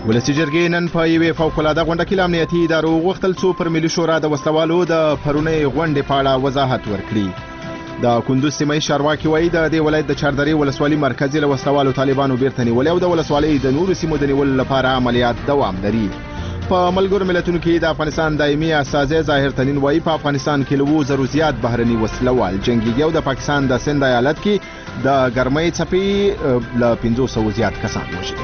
ولسی جرګې نن په یوې فوق‌العاده غونډه کې له امنیتي ادارو وغوښتل څو پر ملي شورا د وسلوالو د پرونۍ غونډې په اړه وضاحت ورکړي. د کندوز سیمې چارواکي وایي د دې ولایت د چاردرې ولسوالي مرکز له وسلوالو طالبانو بیرته نیولې او د ولسوالۍ د نورو سیمو د نیولو لپاره عملیات دوام لري. په ملګرو ملتونو کې د افغانستان دایمي استازی ظاهر تنین وایي په افغانستان کې له اوو زرو زیات بهرني وسلوال جنګیږي او د پاکستان د سند ایالت کې د ګرمۍ څپې له پنځو سوو زیات کسان وژلي.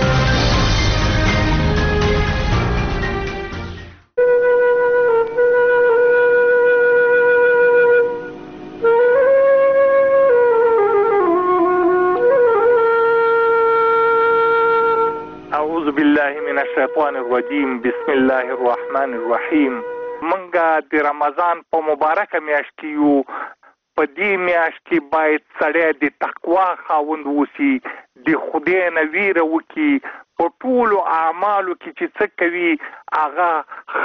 الشیطان الرجیم بسم الله الرحمن الرحیم. منګه د رمضان په مبارکه میاشت کې یو. په دې میاشت کې باید سړی د تقوا خاوند وسی، د خدای نه ویره وکړي، په ټولو اعمالو کې چې څه کوي هغه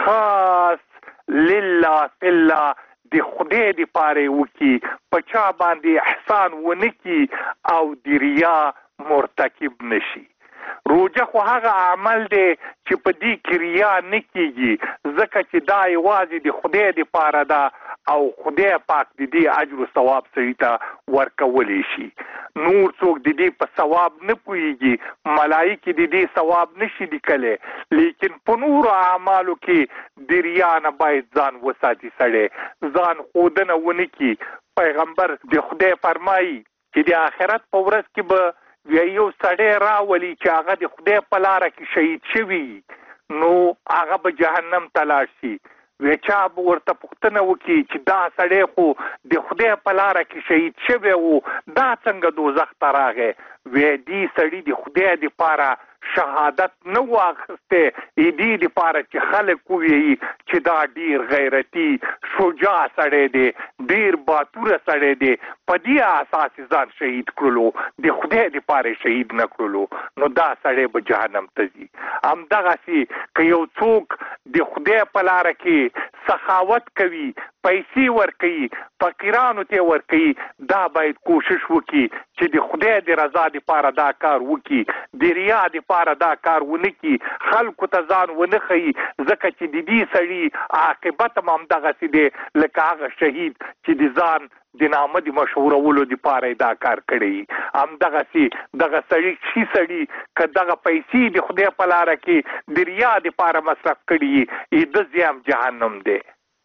خاص لله فله د خدای دپاره وکړي، په چا باندې احسان ونه کړي او د ریا مرتکب نشي. روجه خو هغه عمل دی چې په دې کې ریا نه کېږي، ځکه چې دا یوازې د خدای دپاره ده او خدای پاک د دې اجر و ثواب سړي ته ورکولی شي. نور څوک د دې په ثواب نه پوهېږي، ملایکې د دې ثواب نشي لیکلی، لیکن په نورو اعمالو کې د ریا نه باید ځان وساتي، سړی ځان ښودنه ونه کړي. پیغمبر د خدای فرمایي چې د آخرت په ورځ کې به یو سړی راولي چې هغه د خدای په لاره کې شهید شوي، نو هغه به جهنم ته لاړ شي. وی چا به ورته پوښتنه وکړي چې دا سړی خو د خدای په لاره کې شهید شوی و، دا څنګه دوزخ ته راغی؟ وی دې سړي د خدای دپاره شهادت نه و اخیستی، دې دپاره چې خلک ووایي چې دا ډیر غیرتي شجاع سړی دی، ډیر باتوره سړی دی، په دې اساس ځان شهید کړلو، د خدای دپاره شهید نه کړلو، نو دا سړی به جهنم ته ځي. همدغسې که یو څوک د خدای په لاره کې سخاوت کوي، پیسې ورکوي، فقیرانو ته ورکوي، دا باید کوشش وکړي چې د خدای د رضا دپاره دا کار وکړي، د ریا دپاره دا کار ونه کړي، خلکو ته ځان ونه ښیي، ځکه چې د دې سړي عاقبت هم همدغسې دی لکه هغه شهید چې د ځان د نامه د مشهورولو دپاره دا کار کړی. همدغسې دغه سړي شي سړي که دغه پیسې د خدای په لاره کې د ریا دپاره مصرف کړي، د ځای هم جهنم دی.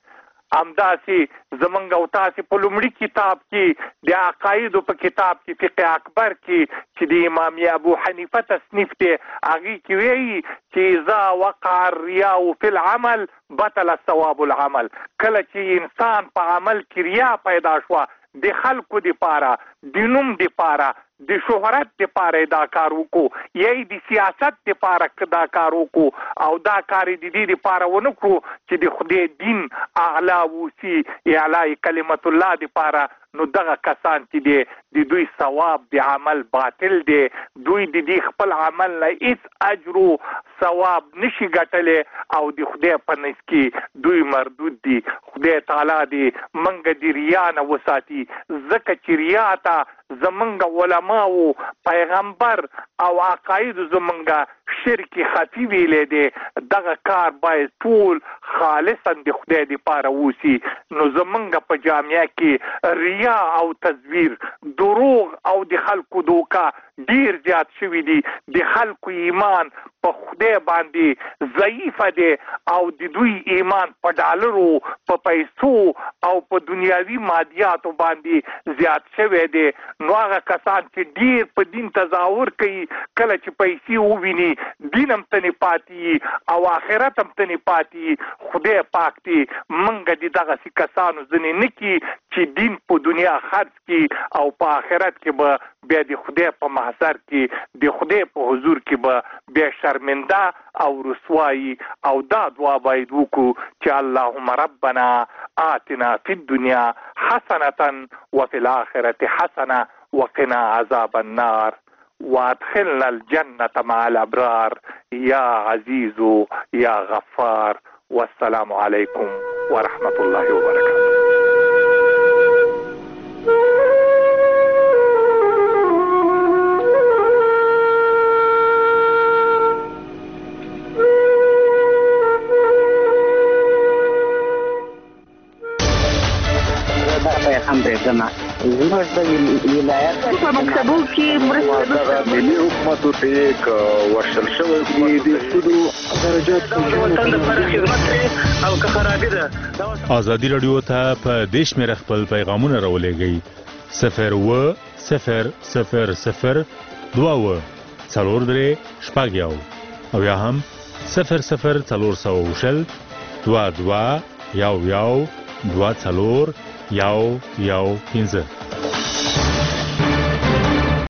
همداسې زمونږ او تاسې په لومړي کتاب کې د عقایدو په کتاب کې فقه اکبر کې چې د امام ابو حنیفه تصنیف دی، هغې کې وایي چې اذا وقع الریاء فی العمل بطل ثواب العمل. کله چې انسان په عمل کې ریا پیدا شوه، د خلکو دپاره، د نوم دپاره، د شهرت دپاره دا کار وکړو، یا د سیاست دپاره دا کار وکړو، او دا کار د دې دپاره ونه کړو چې د خدای دین اعلی ووسي، اعلی کلمت الله دپاره، نو دغه کسان چې دی د دوی ثواب د عمل باطل دی، دوی د دې خپل عمل نه هېڅ اجر و ثواب نشي ګټلی او د خدای په نزد کې دوی مردود دي. خدای تعالی دې موږ د ریا نه وساتي، ځکه چې ریا ته زمونږ علماو، پیغمبر او عقایدو زمونږ شرک خفي ویلی دی. دغه کار باید ټول خالصا د خدای دپاره ووسي. نو زمونږ په جامعه کې ریا او تزویر، دروغ او د خلکو دوکه ډیر زیات شوي دي. د خلکو ایمان په خدای باندې ضعیفه دی او د دوی ایمان په ډالرو، په پیسو او په دنیاوي مادیاتو باندې زیات شوی دی. نو هغه کسان چې ډیر په دین تظاهر کوي، کله چې پیسې وویني دین هم تنې پاتې او آخرت هم تنې پاتې. خدای پاک دې موږ د دغسې کسانو ځینې نه کړي چې دین په دنیا خرڅ کړي او په آخرت کې به بیا د خدای په محضر کې، د خدای په حضور کې به بیا شرمنده او رسوایی. او دا دعا باید وکړو چې اللهم ربنا آتنا فی الدنیا حسنة وفي الآخرة حسنة وقنا عذاب النار وادخلنا الجنة مع الأبرار یا عزیز یا غفار. والسلام علیکم ورحمة الله وبرکاته. په مکتبو کې مرسته ملي حکومت ته ک ورشل شوی دی د سودو درجات لپاره خدمت او که خرابې ده. ازادي رادیو ته په دیش مې خپل پیغامونه راولېږئ صفر و صفر صفر صفر دوه و څلور درې شپږ یو او یا هم صفر صفر څلور سوه شل دوه دوه یو یو دوه څلور یو یو پنځه.